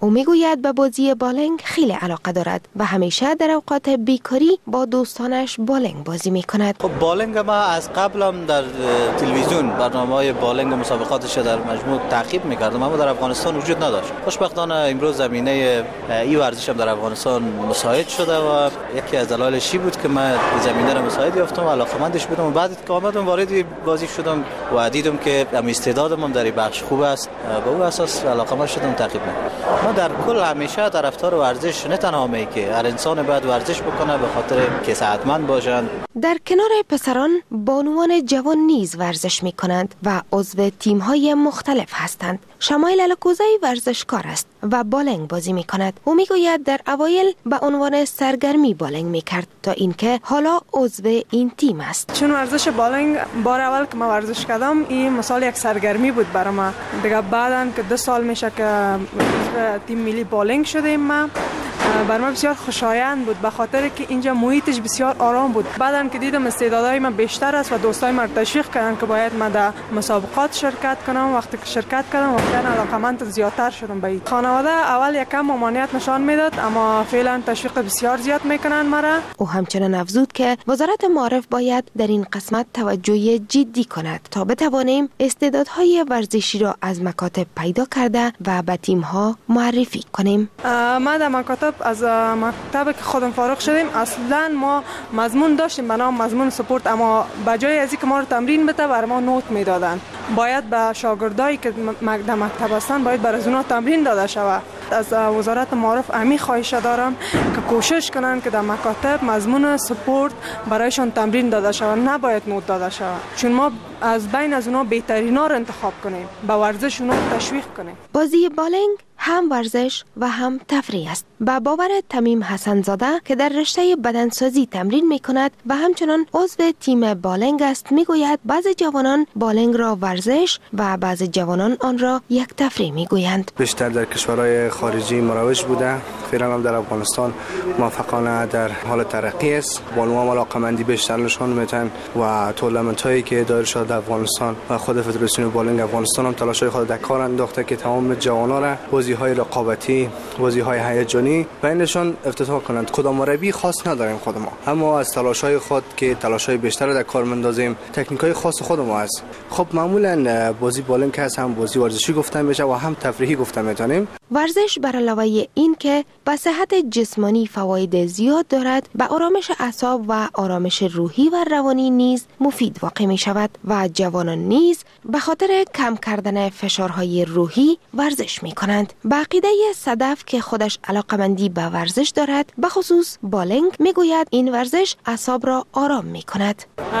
او میگوید به بازی بالنگ خیلی علاقه دارد و همیشه در اوقات بیکاری با دوستانش بالنگ بازی میکند. خب بالنگ ما از قبلم در تلویزیون برنامه‌های بالنگ و مسابقاتش در مجموع تعقیب میکردم، اما در افغانستان وجود نداشت. خوشبختانه امروز زمینه این ورزش هم در افغانستان مساعد شده و یکی از دلایلش بود که من زمینه را مساعد یافتم و علاقه‌مندش بودم و بعد که آمدم وارد بازی شدم و دیدم که ام استعدادم در این بخش خوب است، به اون اساس علاقه‌مند شدم تعقیب میکنم. ما در کل همیشه طرفدار ورزش نه تنها می که هر انسان باید ورزش بکنه به خاطر که صحتمند باشند. در کنار پسران بانوان جوان نیز ورزش می کنند و عضو تیم های مختلف هستند. شمایل الکوزی ورزشکار است و بالنگ بازی می کند. او می گوید در اوایل به عنوان سرگرمی بالنگ می کرد تا اینکه حالا عضو این تیم است. چون ورزش بالنگ بار اول که ما ورزش کردم این مثال یک سرگرمی بود برای ما. دیگه بعدن که دو سال میشه که تیم ملی بالنگ شدیم ما، بر من بسیار خوشایند بود به خاطر که اینجا محیطش بسیار آرام بود. بعدم که دیدم استعدادهای من بیشتر است و دوستای من تشویق کردن که باید من در مسابقات شرکت کنم. وقتی که شرکت کردم واقعا علاقه‌مند زیادتر شدم به این. خانواده اول یکم ممانعت نشان میداد اما فعلا تشویق بسیار زیاد میکنن مرا. او همچنین افزود که وزارت معارف باید در این قسمت توجه جدی کند تا بتوانیم استعدادهای ورزشی را از مکاتب پیدا کرده و به تیم‌ها معرفی کنیم. ما در مکاتب از مکتب که خودم فارغ شدیم اصلا ما مضمون داشتیم به نام مضمون سپورت، اما به جای از اینکه ما رو تمرین بده بر ما نوت میدادن. باید به شاگردایی که در مکتب هستن باید بر از اونها تمرین داده شود. از وزارت معارف امی خواهش دارم که کوشش کنن که در مکاتب مضمون سپورت برایشان تمرین داده شود، نباید نوت داده شود، چون ما از بین از اونها بهترینا رو انتخاب کنیم، به ورزش اونها تشویق کنیم. بازی بالنگ هم ورزش و هم تفریح است. با باور تمیم حسن زاده که در رشته بدنسازی تمرین می کند و همچنان عضو تیم بالنگ است می گوید بعضی جوانان بالنگ را ورزش و بعضی جوانان آن را یک تفریح می گویند. بیشتر در کشورهای خارجی مروج بوده، فعلا هم در افغانستان موفقانه در حال ترقی است. بانوان علاقه‌مندی بیشتر نشان میدن و تورنمنت هایی که دایر شده در افغانستان و خود فدراسیون بالنگ افغانستان هم تلاش‌های خود در کار انداخته که تمام جوانان را بازی‌های رقابتی، بازی‌های هیجانی بینشان افتتاح کنند. کدام مربی خاص نداریم خود ما، اما از تلاش‌های خود که تلاش‌های بیشتر در کار می‌اندازیم، تکنیک‌های خاص خود ما است. خب معمولاً بازی بالنگ هست هم بازی ورزشی گفته میشه و هم تفریحی گفته میتونیم. ورزش بر علاوه این که به صحت جسمانی فواید زیاد دارد، به آرامش اعصاب و آرامش روحی و روانی نیز مفید واقع می شود و جوانان نیز به خاطر کم کردن فشارهای روحی ورزش می کنند. به عقیده صدف که خودش علاقمندی به ورزش دارد، به خصوص بالنگ، می گوید این ورزش اعصاب را آرام می کند.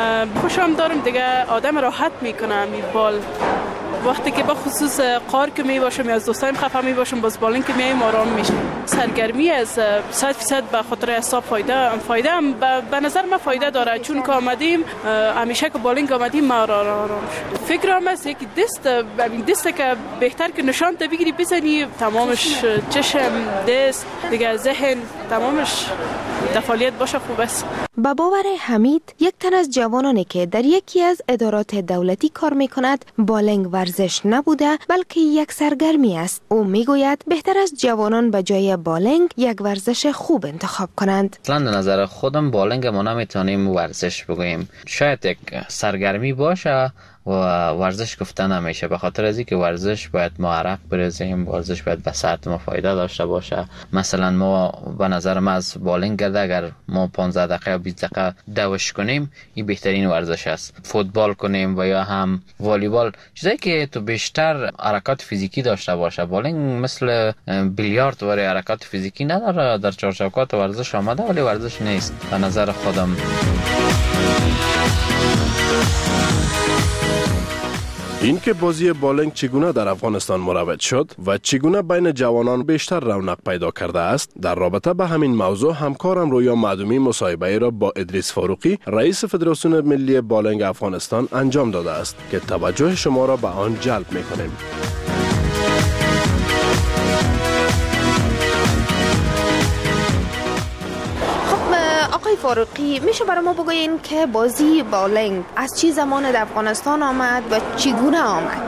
خوشم دارم دیگه، آدم راحت می کنم این بال. وقتی که به خصوص قار که می باشم یا از دوستایم خفه می باشم، باز بالنگ که میایم آرام میشم. سرگرمی از صد درصد به خاطر اعصاب فایده فایده هم به نظر من فایده داره، چون که آمدیم همیشه که بالنگ آمدیم ما آرام آرام شد. فکرم است که دست همین دست که بهتر که نشان ته بگیری بزنی، تمامش چشم، دست، دیگه ذهن تمامش در فعالیت باشه خوب است. با باور حمید، یک تن از جوانانی که در یکی از ادارات دولتی کار میکند، بالنگ ورزش نبوده بلکه یک سرگرمی است. او میگوید بهتر از جوانان به جای بالنگ یک ورزش خوب انتخاب کنند. اصلا نظر خودم بالنگ ما نمیتونیم ورزش بگوییم، شاید یک سرگرمی باشه و ورزش گفته نمیشه، به خاطر از اینکه ورزش باید ما عرق بریزیم، ورزش باید به صحت ما فایده داشته باشه. مثلا ما به نظر ما از بالنگ گرده اگر ما پانزده دقیقه یا بیست دقیقه دوش کنیم، این بهترین ورزش است. فوتبال کنیم و یا هم والیبال، چیزایی که تو بیشتر حرکات فیزیکی داشته باشه. بالنگ مثل بیلیارد وری حرکات فیزیکی نداره، در چارچوبات ورزش آمده ولی ورزش نیست به نظر خودم. این که بازی بالنگ چگونه در افغانستان مروج شد و چگونه بین جوانان بیشتر رونق پیدا کرده است، در رابطه به همین موضوع همکارم رویا معدومی مصاحبه را با ادریس فاروقی، رئیس فدراسیون ملی بالنگ افغانستان انجام داده است که توجه شما را به آن جلب می‌کنیم. آقای فاروقی، میشه برای ما بگوین که بازی بالنگ از چه زمان در افغانستان آمد و چگونه آمد؟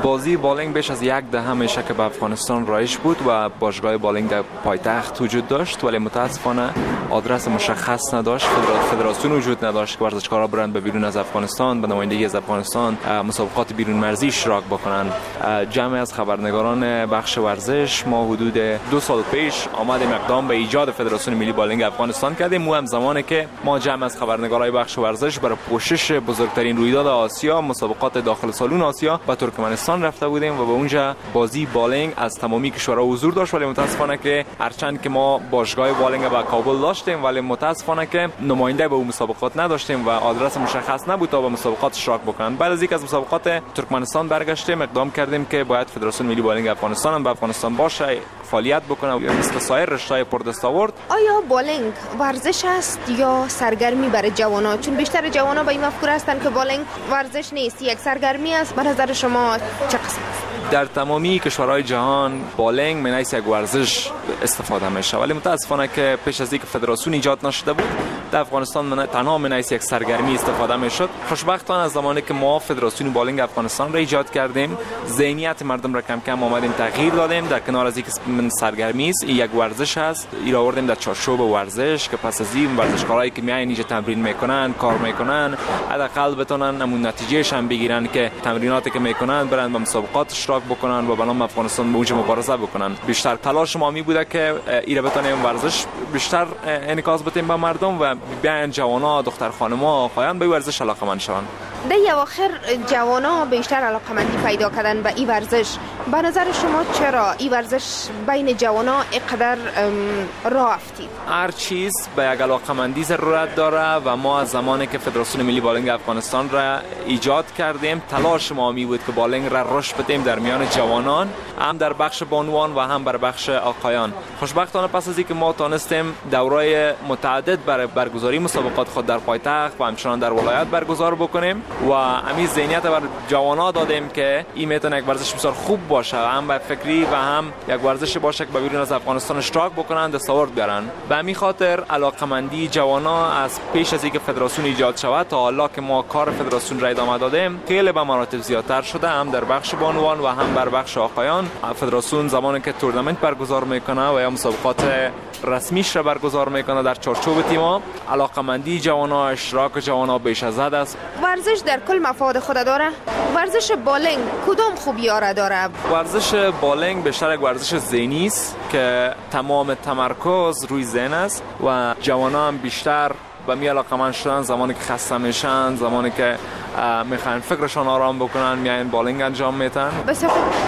بازی بالینگ بیش از یک دهه میشه که به افغانستان رایج بود و باشگاه بالینگ در پایتخت وجود داشت، ولی متاسفانه آدرس مشخص نداشت، فدراسیون وجود نداشت که ورزشکارا برند به بیرون از افغانستان به نمایندگی از افغانستان مسابقات بیرون مرزی اشتراک بکنن. جمع از خبرنگاران بخش ورزش ما حدود دو سال پیش آمدیم اقدام به ایجاد فدراسیون ملی بالینگ افغانستان کردیم. مو هم زمانی که ما جمع از خبرنگارای بخش ورزش برای پوشش بزرگترین رویداد آسیا، مسابقات داخل سالن آسیا به ترکمنستان رفته بودیم و به اونجا بازی بالینگ از تمامی کشورها حضور داشت، ولی متاسفانه که هرچند که ما باشگاه بالینگ با کابل داشتیم ولی متاسفانه که نماینده به اون مسابقات نداشتیم و آدرس مشخص نبود تا به مسابقات اشتراک بکنن. بعد از اینکه از مسابقات ترکمنستان برگشتیم اقدام کردیم که باید فدراسیون ملی بالینگ افغانستان هم به افغانستان باشه، فعالیت بکنه مثل سایر رشته‌های پردستاورد. آیا بالینگ ورزش است یا سرگرمی برای جوانان؟ چون بیشتر جوانان به این مفکوره هستند که بالینگ ورزش نیست، یک سرگرمی است. به نظر شما چه قسم است؟ در تمامی کشورهای جهان بالینگ من حیث یک ورزش استفاده میشه، ولی متاسفانه که پیش از اینکه فدراسیون ایجاد نشده بود در افغانستان من تنها من حیث یک سرگرمی استفاده میشد. خوشبختانه از زمانی که ما فدراسیون بالینگ افغانستان را ایجاد کردیم ذهنیت مردم را کم کم آمدیم تغییر دادیم. در کنار از اینکه من سرگرمی است، این یک ورزش است، این را آوردیم در چارچوب ورزش که پس از این ورزشکارایی که میاین اینجا تمرین میکنن کار میکنن حداقل بتونن همون نتیجهش هم بگیرن که تمریناتی که میکنن برن به مسابقات اشتراک بکنن و برنامه افغانستان به اونجا مبارزه بکنن. بیشتر تلاش ما می بوده که ایره بتونیم ورزش بیشتر انعکاس بدیم به مردم و بیان جوانا، دختر خانما، آقایان به ورزش علاقه‌مند شوند. در اواخر جوانا بیشتر علاقه‌مندی پیدا کردن به این ورزش. به نظر شما چرا این ورزش بین جوانا اینقدر راه افتید؟ هر چیز به یک علاقه‌مندی ضرورت داره و ما از زمانی که فدراسیون ملی بالینگ افغانستان را ایجاد کردیم تلاش ما می بود که بالینگ را رشد بدیم در میان جوانان، هم در بخش بانوان و هم در بخش آقایان. خوشبختانه پس از اینکه ما تونستیم دورای متعدد برای برگزاری مسابقات خود در پایتخت و همچنان در ولایت برگزار بکنیم و همین ذهنیت بر جوانان دادیم که این میتونه یک ورزش بسیار خوب باشه، هم به فکری و هم یک ورزش باشه که به بیرون از افغانستان اشتراک بکنن، دستاورد بیارن. به همین خاطر علاقمندی جوانان از پیش از اینکه فدراسیون ایجاد شود تا حالا که ما کار فدراسیون را ادامه دادیم خیلی به مراتب زیادتر شده، هم در بخش بانوان و هم در بخش آقایان. فدراسیون زمانی که تورنمنت برگزار میکنه و یا مسابقات رسمیش را برگزار میکنه در چارچوب تیم‌ها، علاقمندی جوانان، اشتراک جوانان بیش از حد است. ورزش در کل مفاد خود داره. ورزش بالینگ کدام خوبی‌ها را داره؟ ورزش بالینگ بیشتر یک ورزش ذهنی است که تمام تمرکز روی ذهن است و جوانان هم بیشتر به می علاقه‌مند شدن زمانی که خسته میشن، زمانی که میخوان فکرشان آرام بکنن میاین بالینگ انجام میتن. بسیار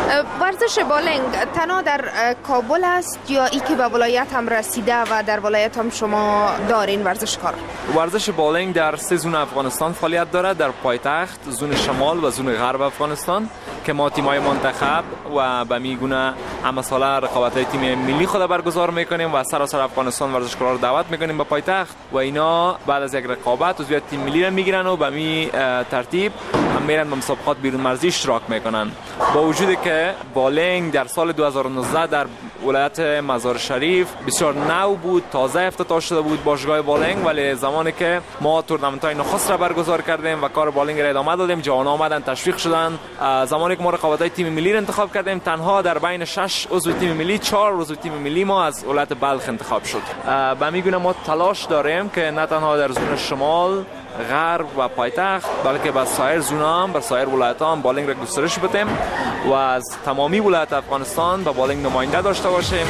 ورزش بالینگ تنها در کابل است یا ای که به ولایت هم رسیده و در ولایت هم شما دارین ورزشکار؟ ورزش بالینگ در سه زون افغانستان فعالیت داره، در پایتخت، زون شمال و زون غرب افغانستان که ما تیمای منتخب و به میگونه همه ساله رقابت‌های تیم ملی خود برگزار میکنیم و سراسر افغانستان ورزشکارا رو دعوت میکنیم به پایتخت و اینا بعد از یک رقابت عضویت تیم ملی رو میگیرن و به می ترتیب هم میرن به مسابقات بیرون مرزی اشتراک میکنن. با وجودی که بالینگ در سال دو هزار و نوزده در ولایت مزار شریف بسیار نو بود، تازه افتتاح شده بود باشگاه بالینگ، ولی زمانی که ما تورنمنت‌های نخست را برگزار کردیم و کار بالینگ را ادامه دادیم، جوانان آمدن تشویق شدن. زمانی که ما رقابت‌های تیم ملی را انتخاب کردیم تنها در بین شش عضو تیم ملی چهار عضو تیم ملی ما از ولایت بلخ انتخاب شد. به میگونه ما تلاش داریم که نه تنها در زون شمال، غرب و پایتخت بلکه با سایر زونا هم، با سایر ولایت هم بالینگ را گسترش بدیم و از تمامی ولایت افغانستان با بالینگ نماینده داشته باشیم.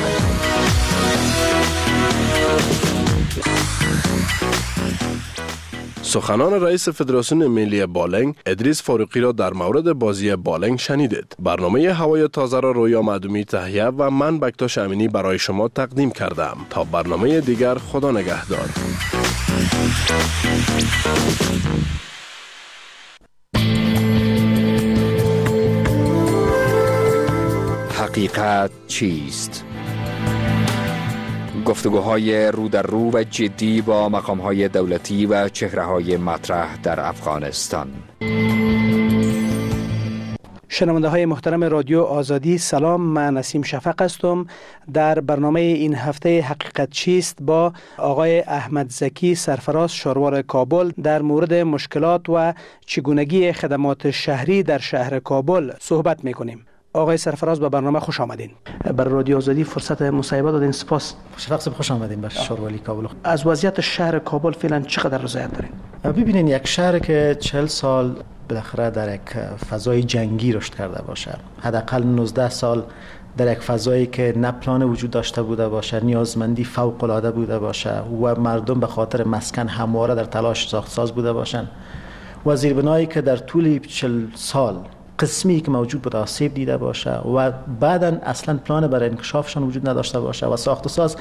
سخنان رئیس فدراسیون ملی بالینگ ادریس فاروقی را در مورد بازی بالینگ شنیدید. برنامه هوای تازه را رویا معدومی تهیه و من بکتاش امینی برای شما تقدیم کردم. تا برنامه دیگر خدا نگهدار. حقیقت چیست؟ گفتگوهای رو در رو و جدی با مقام‌های دولتی و چهره‌های مطرح در افغانستان. شنونده های محترم رادیو آزادی سلام، من نسیم شفق هستم. در برنامه این هفته حقیقت چیست با آقای احمد زکی سرفراز شاروار کابل در مورد مشکلات و چگونگی خدمات شهری در شهر کابل صحبت میکنیم. آقای سرفراز به برنامه خوش آمدین. بر رادیو آزادی فرصت مصاحبه دادین، سپاس. شفق صاحب خوش آمدین به شاروالی کابل. از وضعیت شهر کابل فعلا چقدر رضایت دارین؟ ببینین یک شهر که چهل سال بالاخره در یک فضای جنگی رشد کرده باشه، حداقل نوزده سال در یک فضایی که نه پلان وجود داشته بوده باشه، نیازمندی فوق العاده بوده باشه و مردم به خاطر مسکن همواره در تلاش ساختساز بوده باشن و زیربنایی که در طول چهل سال قسمی که موجود بود آسیب دیده باشه و بعداً اصلا پلان برای انکشافشان وجود نداشته باشه و ساخت و ساز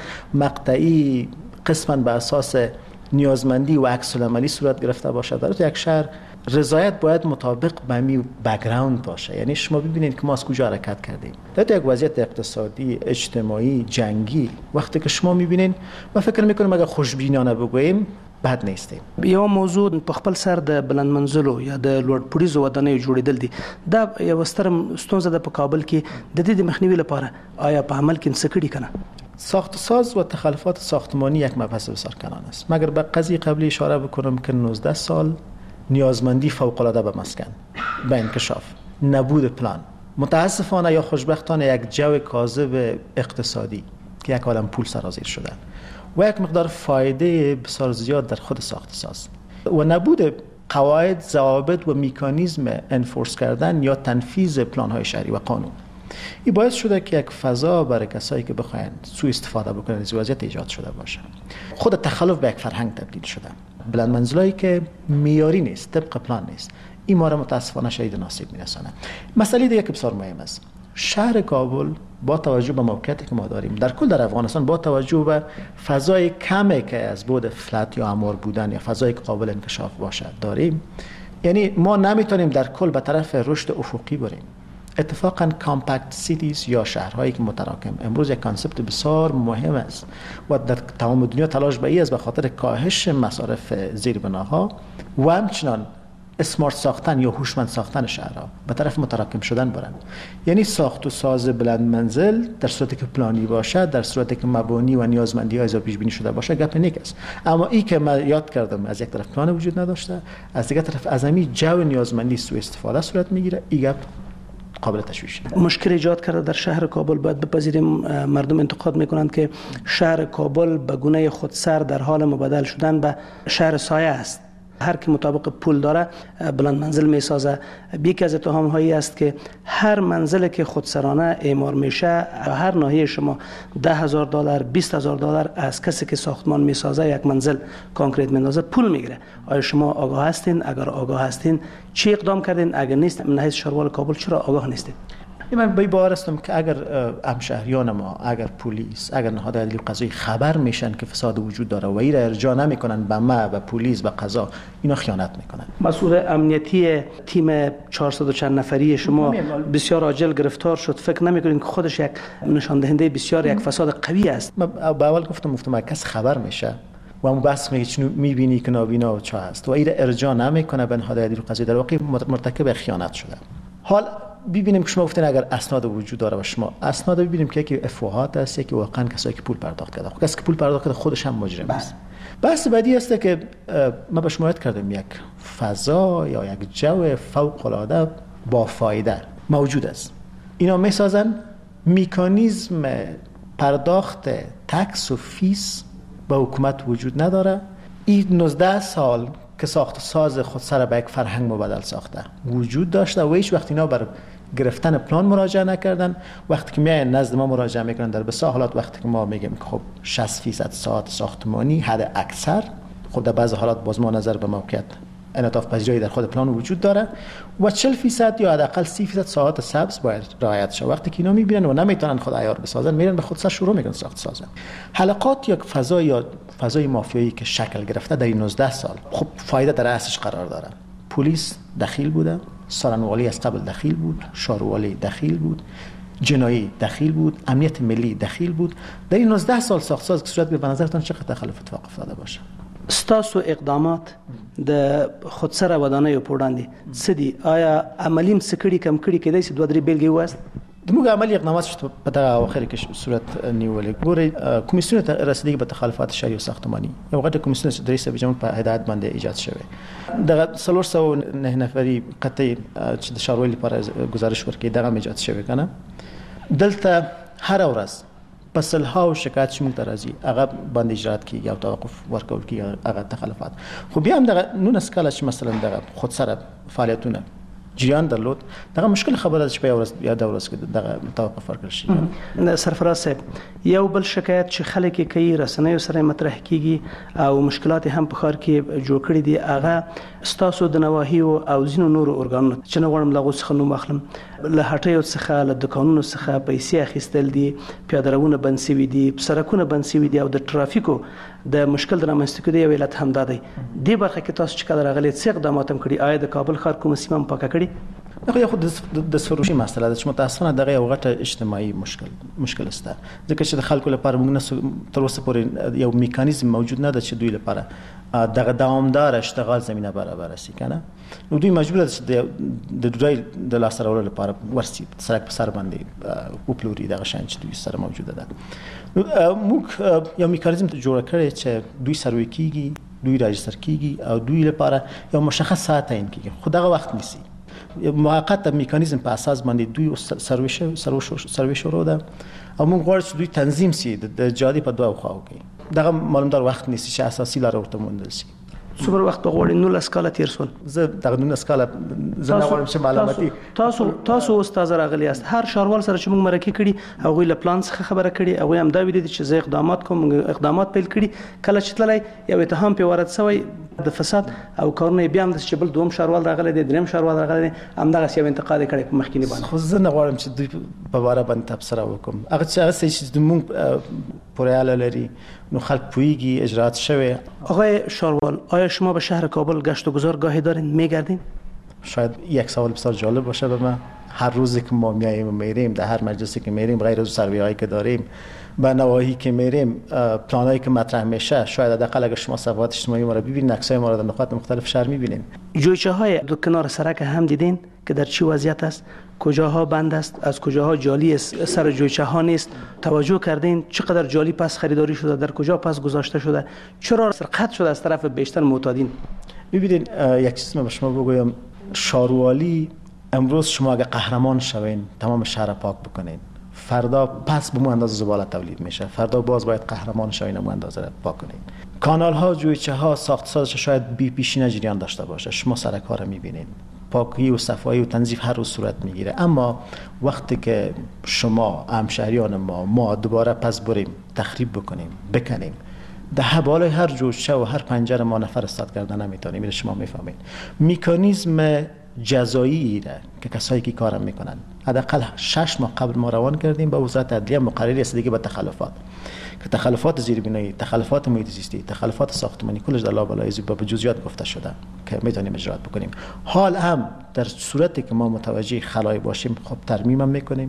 مقطعی قسماً به اساس نیازمندی و عکس العملی صورت گرفته باشه، در یک شهر رضایت باید مطابق به می بک‌گراند باشه. یعنی شما ببینید که ما از کجا حرکت کردیم. در یک وضعیت اقتصادی، اجتماعی، جنگی وقتی که شما میبینین، ما فکر میکنم اگر خوشبینانه بگوییم بد نیستیم. یو موضوع په خپل سر د بلند منزلو یا د لوړ پوړیزو ودانیو جوړېدل دي. دا یو ستر ستونزه ده په کابل کې. د دې د مخنیوي لپاره آیا په عمل کې څه کړي کنه؟ ساخت و ساز و تخلفات ساختمانی یک مبحث بسیار کلان است. مگر به قضیه قبلی اشاره بکنم که نوزده سال نیازمندی فوق العاده به مسکن، به انکشاف، نبود پلان، متاسفانه یا خوشبختانه یک جو کاذب اقتصادی که یک عالم پول سرازیر شده و یک مقدار فایده بسیار زیاد در خود ساخت ساز و نبود قواعد، ضوابط و مکانیزم انفورس کردن یا تنفیذ پلان های شهری و قانون، این باعث شده که یک فضا برای کسایی که بخواین سوء استفاده بکنن از وضعیت ایجاد شده باشه. خود تخلف به یک فرهنگ تبدیل شده. بلند منزلایی که معیاری نیست، طبق پلان نیست، این ما را متاسفانه شدید آسیب می‌رسانه. مسئله دیگه که بسیار مهم است، شهر کابل با توجه به موقعیتی که ما داریم در کل در افغانستان، با توجه به فضای کمی که از بود فلت یا امار بودن یا فضای که قابل انکشاف باشه داریم، یعنی ما نمیتونیم در کل به طرف رشد افقی بریم. اتفاقا کامپکت سیتیز یا شهرهایی که متراکم امروز یک کانسپت بسیار مهم است و در تمام دنیا تلاش به این است به خاطر کاهش مصارف زیربناها و همچنان اسمارت ساختن یا هوشمند ساختن شهرها به طرف متراکم شدن برند. یعنی ساخت و ساز بلند منزل در صورتی که پلانی باشه، در صورتی که مبانی و نیازمندی ها از پیش بینی شده باشه، گپ نیک است. اما این که من یاد کردم از یک طرف پلان وجود نداشته، از دیگر طرف از همین جو نیازمندی سوء استفاده صورت میگیره، این گپ قابل تشویش. مشکل ایجاد کرده در شهر کابل. باید بپذیریم مردم انتقاد میکنند که شهر کابل به گونه خودسر در حال مبادل شدن به شهر سایه است. هر کی مطابق پول داره بلند منزل میسازه. یکی از اتهام هایی است که هر منزل که خودسرانه اعمار میشه، هر ناحیه شما ده هزار دلار، بیست هزار دلار از کسی که ساختمان میسازه یک منزل کانکریت میندازه پول میگیره. آیا شما آگاه هستین؟ اگر آگاه هستین چی اقدام کردین؟ اگر نیست، من حیث شاروال کابل چرا آگاه نیستین؟ من به باور هستم که اگر همشهریان ما، اگر پلیس، اگر نهاد عدلی و قضایی خبر میشن که فساد وجود داره و این را ارجاع نمیکنن به ما، به پلیس، به قضا، اینا خیانت میکنن. مسئول امنیتی تیم چهارصد و چند نفری شما بسیار عاجل گرفتار شد. فکر نمیکنین که خودش یک نشان دهنده بسیار یک فساد قوی است؟ من به اول گفتم گفتم کس خبر میشه و اون بس میبینی که نابینا و چه است و این را ارجاع نمیکنه به نهاد عدلی و قضایی، در واقع مرتکب خیانت شده. حال ببینیم که شما گفتین اگر اسناد وجود داره و شما اسناد ببینیم که یکی افواهات است، یکی واقعا کسایی که پول پرداخت کرده. خب کسی که پول پرداخت کرده خودش هم مجرم است. بحث بعدی است که ما به شما یاد کردم یک فضا یا یک جو فوق العاده با فایده موجود است. اینا میسازن مکانیزم پرداخت تکس و فیس به حکومت وجود نداره. این نوزده سال که ساخت ساز خود سر به یک فرهنگ مبادل ساخته وجود داشته و هیچ وقت اینا بر گرفتن پلان مراجعه نکردن. وقتی که میاین نزد ما مراجعه میکنن در بسیار حالات، وقتی که ما میگیم که خب شصت فیصد ساعت ساختمانی حد اکثر، خب در بعض حالات باز ما نظر به موقعیت انعطاف پذیری در خود پلان وجود داره و چهل فیصد یا حداقل سی فیصد ساعت سبز باید رعایت شه. وقتی که اینا میبینن و نمیتونن خود عیار بسازن، میرن به خود سر شروع میکنن ساخت سازن. حلقات یا فضا یا فضای مافیایی که شکل گرفته در این نوزده سال، خب فایده در اصلش قرار داره. پلیس دخیل بوده، سالنوالی از قبل دخیل بود، شاروالی دخیل بود، جنایی دخیل بود، امنیت ملی دخیل بود. در این نوزده سال ساختساز که صورت به نظرتون چقدر تخلف اتفاق افتاده باشه؟ ستاسو اقدامات د خودسره ودانیو په وړاندې څه دي؟ آیا عملي م څه کړي کم کړي کېدای شي دوه درې بېلګې ووایاست؟ زموږ عملي اقدامات چې په دغه اواخر کې صورت نیولې، ګورئ کمیسیون ته رسیدګي به تخلفات شهري او ساختماني یو غټه کمیسیون چې درې سوه جمع په هدایت باندې ایجاد شوی، دغه څلور سوه نه نفري قطعي چې د ښاروالۍ لپاره ګزارش ورکوي دغه هم ایجاد شوی که نه. دلته هره ورځ په سلهاو شکایت چې موږ ته راځي هغه باندې اجرات کېږي او توقف ورکول کېږي هغه تخلفات. خو بیا هم دغه نولس کاله چې مثلا دغه خودسره فعالیتونه جریان درلود، دغه مشکل خبره ده چې په یو ورځ یا دوه ورځ کې دغه توقف ورکړل شي. سرفراز صاحب، یو بل شکایت چې خلک یې کوي رسنیو سره مطرح کېږي او مشکلات هم په ښار کې جوړ کړي دي، هغه ستاسو د نواحیو او ځینو نورو ارګانونو چې نه غواړم له هغو څخه نوم اخلم، له هټیو څخه له دوکانونو څخه پیسې اخیستل دي، پیاده روونه بند سوي دي، سړکونه بند سوي دي او د ټرافیکو د مشکل د رامنځته کېدو یو علت همدا دی. دې برخه کې تاسو چې کله راغلي څه اقدامات هم کړي؟ آیا د کابل ښار کومه سیمه هم پاکه کړې؟ دغه یو خو د سفروشي مسله ده چې متاسفانه دغه یو غټه اجتماعي مشکل مشکل است، ځکه چې د خلکو لپاره موږ تر اوسه پورې یو میکانیزم موجود نه ده چې دوی لپاره دغه دوامدار اشتغال زمینه برابر شي کنه. نو دوی مجبور دي چې د ډوډۍ د لاسته راوړلو لپاره ورسي سړک په سر باندې وپلوري دغه شان چې دوی سره موجوده ده. نو موږ یو میکانیزم جوړ کړی چې دوی سروي کیږي، دوی راجستر کیږي او دوی لپاره یو مشخص ساعت تعیین کیږي، خو دغه وخت نیسي. موقت میکانیزم په اساس باندې دوی سروي شو سروي شروع ده او موږ غواړو چې دوی تنظیم سي د جادي په دوه خواو کې، دغه معلومدار وخت نیسي چې اساسي لار ورته موندل شي. څومره وخت به غواړئ؟ نولس کاله تېر شول. زه دغه نولس کاله زه نه غواړم چې معلوماتي تاسو تاسو اوس تازه راغلي یاست، هر ښاروال سره چې موږ مرکې کړي هغوی له پلان څخه خبره کړې، هغوی هم دا ویلي دي چې زه اقدامات کوم، اقدامات پیل کړي. کله چې تللی یو اتهام پرې وارد شوی د فساد او کارونه بیا هم داسې چې بل دوم ښاروال راغلی دی، درېیم ښاروال راغلی دی، همدغسې یو انتقاد یې کړی په مخکیني باندې. خو زه نه غواړم چې دوی په باره باندې تبصره وکړم. هغه چې هغه څه چې موږ پورې اړه لري نو خلک پوهیږي اجرات شوی. آقای ښاروال، آیا شما به شهر کابل گشت و گذار گاهی دارین میگردین؟ شاید یک سوال بسیار جالب باشه به من. هر روزی که ما میاییم و میریم، در هر مجلسی که میریم، غیر از سروی هایی که داریم، به نواحی که میریم، پلانایی که مطرح میشه، شاید حداقل اگر شما صفحات اجتماعی ما رو ببینید، عکسای ما رو در نقاط مختلف شهر میبینیم. جویچه های دو کنار سرک هم دیدین که در چی وضعیت است؟ کجاها بند است، از کجاها جالی است، سر جویچه ها نیست؟ توجه کردین چقدر جالی پس خریداری شده، در کجا پس گذاشته شده، چرا سرقت شده از طرف بیشتر معتادین؟ ببینید یک چیز من به شما بگویم، شاروالی امروز شما اگه قهرمان شوین تمام شهر پاک بکنین، فردا پس به مو اندازه زباله تولید میشه، فردا باز باید قهرمان شوین و مو اندازه پاک کنین. کانال ها، جویچه ها، ساخت سازش شاید بی پیشینه جریان داشته باشه، شما سر کار میبینین، پاکی و صفایی و تنظیف هر روز صورت میگیره. اما وقتی که شما همشهریان ما ما دوباره پس بریم تخریب بکنیم، بکنیم، ده بالای هر جویچه و هر پنجره ما نفر استاد کردن نمیتونیم. این شما میفهمین میکانیزم جزایی را که کسایی که کارم میکنن حداقل شش ماه قبل ما روان کردیم به وزارت عدلیه مقرری رسیدگی به تخلفات، که تخلفات زیربنایی، تخلفات محیط زیستی، تخلفات ساختمانی کلش در لابلای به جزئیات گفته شده که میتونیم اجرات بکنیم. حال هم در صورتی که ما متوجه خلای باشیم خب ترمیم هم میکنیم،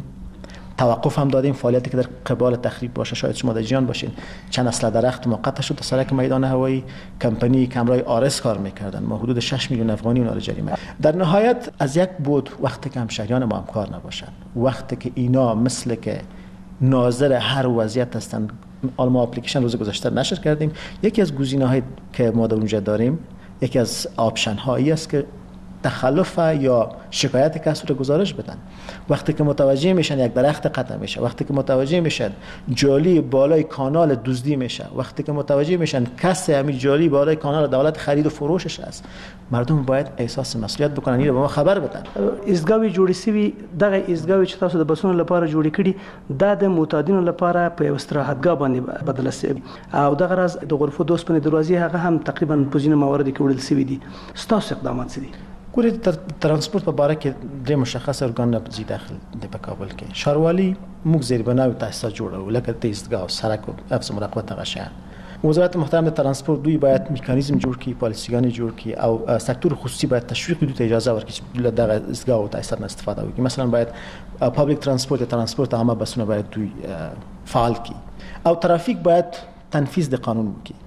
توقف هم دادیم فعالیتی که در قبال تخریب باشه. شاید شما در جریان باشین چند اصل درخت ما قطع شد، سرک میدان هوایی کمپانی کمرای آرس کار میکردن، ما حدود شش میلیون افغانی اونا رو جریمه. در نهایت از یک بود وقتی که همشهریان ما هم کار نباشن، وقتی که اینا مثل که ناظر هر وضعیت هستن، ما اپلیکیشن روز گذشته نشر کردیم. یکی از گزینه‌هایی که ما در اونجا داریم، یکی از آپشن هایی است که تخلف یا شکایت کسی رو گزارش بدن. وقتی که متوجه میشن یک درخت قطع میشه، وقتی که متوجه میشن جالی بالای کانال دزدی میشه، وقتی که متوجه میشن کسی همین جالی بالای کانال دولت خرید و فروشش است، مردم باید احساس مسئولیت بکنن، اینو به ما خبر بدن. ایستگاوی جوړی سوي، دغه ایستگاوی چې تاسو د بسونو لپاره جوړی کړي د معتادینو لپاره په استراحتګاه باندې بدل شوی او دغه راز د غرفو د اوسپنې دروازې هغه هم تقریبا په ځینو مواردو کې وړل شوي دي. ستاسو اقدامات څه دي؟ ګورې ترانسپورت په باره کې درې مشخص ارګان زی داخل دی په کابل کې. ښاروالي موږ زیربنا او تاسیسات جوړو لکه د ایستگاه او سړک او حفظ مراقبت هغه شیان. وزارت محترم ترانسپورت دوی باید میکانیزم جوړ کړي، پالیسیګانې جوړ کړي او سکتور خصوصي باید تشویق بدو ته اجازه ورکړي چې دغه ایستگاه او تاسیسات نه استفاده وکړي. مثلا باید پابلیک ترانسپورت یا ترانسپورت عامه بسونه باید دوی فعال کړي او ترافیک باید تنفیذ د قانون وکړي.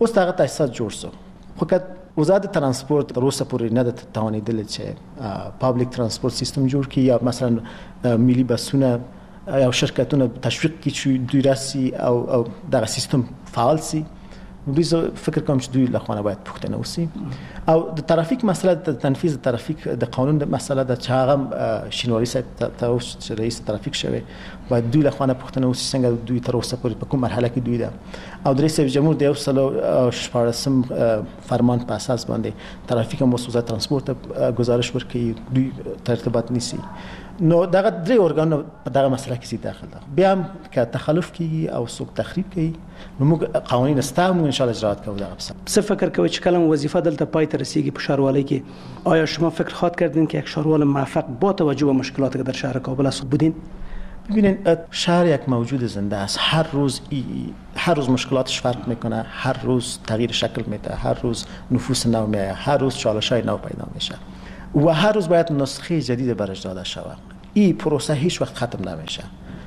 اوس دغه تاسیسات جوړ سو خو که وزارت ترانسپورت تر اوسه پورې نه د توانیدل چې پابلیک ترانسپورت سیستم جوړ کړي یا مثلا ملي بسونه یا شرکتونه تشویق کړي چې دوی راسي او او دغه سیستم فعال سي. دوی فکر کوم چې دوی لخوانه باید پوښتنه وسی او د ترافیک مسله د تنفيذ ترافیک د قانون د مسله د چاغم شینواری صاحب ته اوس رئیس ترافیک شوی باید دوی لخوانه پوښتنه وسی څنګه دوی تر اوسه پورې په کوم مرحله کې دوی ده او د رئیس جمهور د اوسلو شپږم فرمان په اساس باندې ترافیک او وزارت ترانسپورت گزارش ورکړي دوی ترتیبات نیسي. نو دغه درې ارګان په دغه مسله کې داخل ده. بیا هم که تخلف کوي او څوک تخریب کوي نو موږ قوانین استعمال ان شاء الله اجرات کوو. دغه څه فکر کوي چې کلم وظیفه دلته پای ته رسیږي په شهروالۍ کې آیا شما فکر خواهد کردین که یک شهروال موفق با توجه به مشکلاتی که در شهر کابل است بودین؟ ببینین شهر یک موجود زنده است. هر روز ای هر روز مشکلاتش فرق میکنه، هر روز تغییر شکل میده، هر روز نفوس نو میاد، هر روز چالش‌های نو پیدا میشه و هر روز باید نسخه جدید برش داده شود. این پروسه هیچ وقت ختم نمیشه.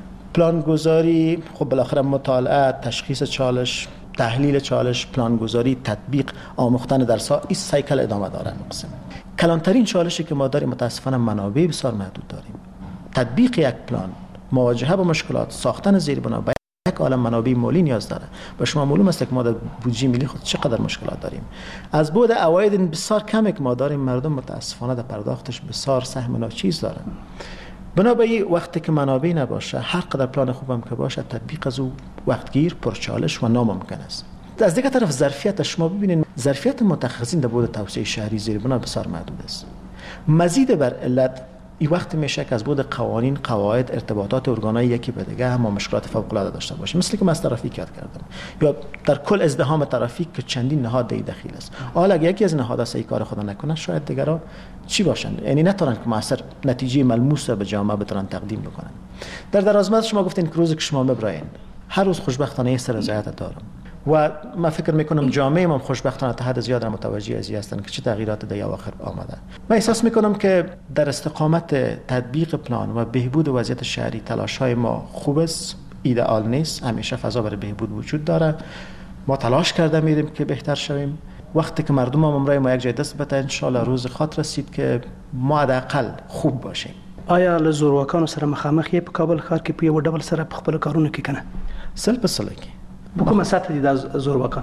پلانگذاری خب بالاخره مطالعه، تشخیص چالش، تحلیل چالش، پلانگذاری، تطبیق، آموختن درس‌ها این سایکل ادامه داره. مقسم کلانترین چالشی که ما داریم متاسفانه منابع بسیار محدود داریم. تطبیق یک پلان، مواجهه با مشکلات، ساختن زیربنا با یک عالم منابع مالی نیاز داره. به شما معلوم است که ما در بودجه ملی خود چقدر مشکلات داریم. از بود عواید بسیار کمی که ما داریم مردم متاسفانه در پرداختش بسیار سهم ناچیز دارن. بنابراین وقتی که منابع نباشه هر قدر پلان خوبم که باشه تطبیق از او وقتگیر، پرچالش و ناممکن است. از دیگه طرف ظرفیت شما ببینید ظرفیت متخصصین در بود توسعه شهری زیربنا بسیار محدود است. مزید بر علت این وقت میشه که از بود قوانین، قواعد، ارتباطات ارگان‌های یکی به دیگه هم مشکلات فوق‌العاده داشته باشیم. مثل که من از ترافیک یاد کردم یا در کل ازدحام ترافیک که چندین نهاد در دخیل است. حالا اگه یکی از نهادها صحیح کار خود نکنه شاید دیگران چی باشن؟ یعنی نتونن که موثر نتیجه ملموس به جامعه بتونن تقدیم بکنن. در درازمد شما گفتین که روزی که شما میبراین هر روز خوشبختانه سر رضایت دارم و من فکر میکنم جامعه ما خوشبختانه تا حد زیاد متوجه از هستن که چه تغییرات در اواخر آمده. من احساس میکنم که در استقامت تطبیق پلان و بهبود وضعیت شهری تلاش‌های ما خوب است، ایدئال نیست، همیشه فضا برای بهبود وجود داره. ما تلاش کرده میریم که بهتر شویم. وقتی که مردم هم امرای ما یک جای دست بده ان شاء الله روز خاطر رسید که ما حداقل خوب باشیم. آیا له زورواکانو سره مخامخ یې په کابل ښار کې په یو ډول سره په خپل کارونو کې کنه سل په سل کې په کومه سطح دي د زورواکان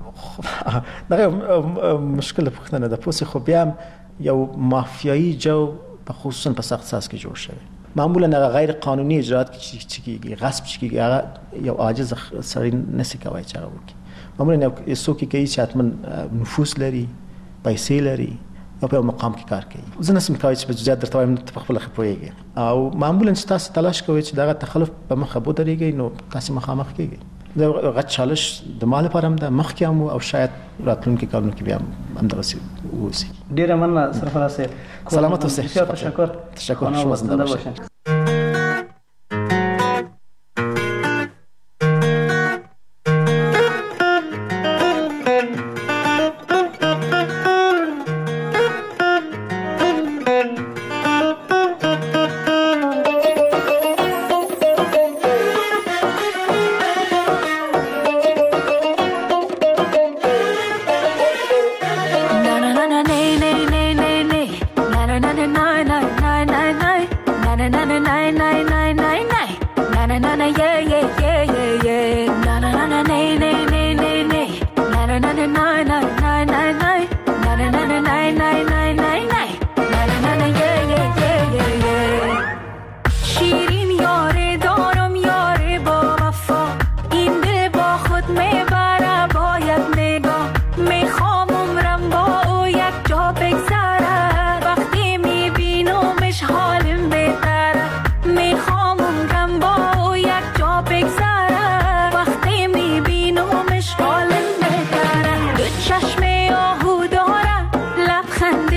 دغه مشکل پوښتنه ده. پوسې خو بیا یو مافیایی جو په خصوصا په سخت ساس کې جوړ شوی. معمولا هغه غیر قانوني اجرات چې کیږي، غصب چې کیږي، هغه یو عاجز سړی نسی کوي چې هغه وکړي. معمولا یو څوک کوي چې حتما نفوذ لري، پیسې لري او په مقام کې کار کوي. زه نسم کوي چې په جديات درته وایم ته خپل خپويږي او معمولا چې تاسو تلاش کوئ چې دغه تخلف په مخه بو درېږي نو تاسو مخامخ کیږي. دا غټ چالش د مال لپاره هم د مخ کې هم او شاید راتلونکي کارونو کې بیا هم درسي وسی. ډیره مننه سرفراز صاحب. سلامت اوسئ. تشکر. تشکر. شما زنده باشین. چشم آهو دارم لبخند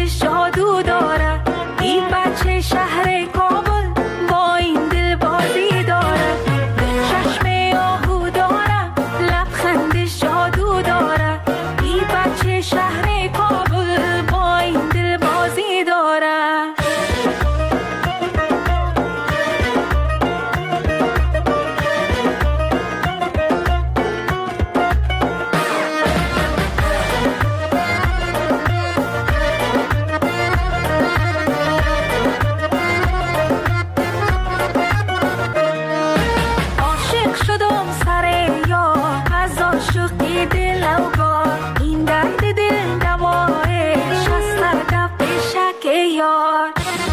که یار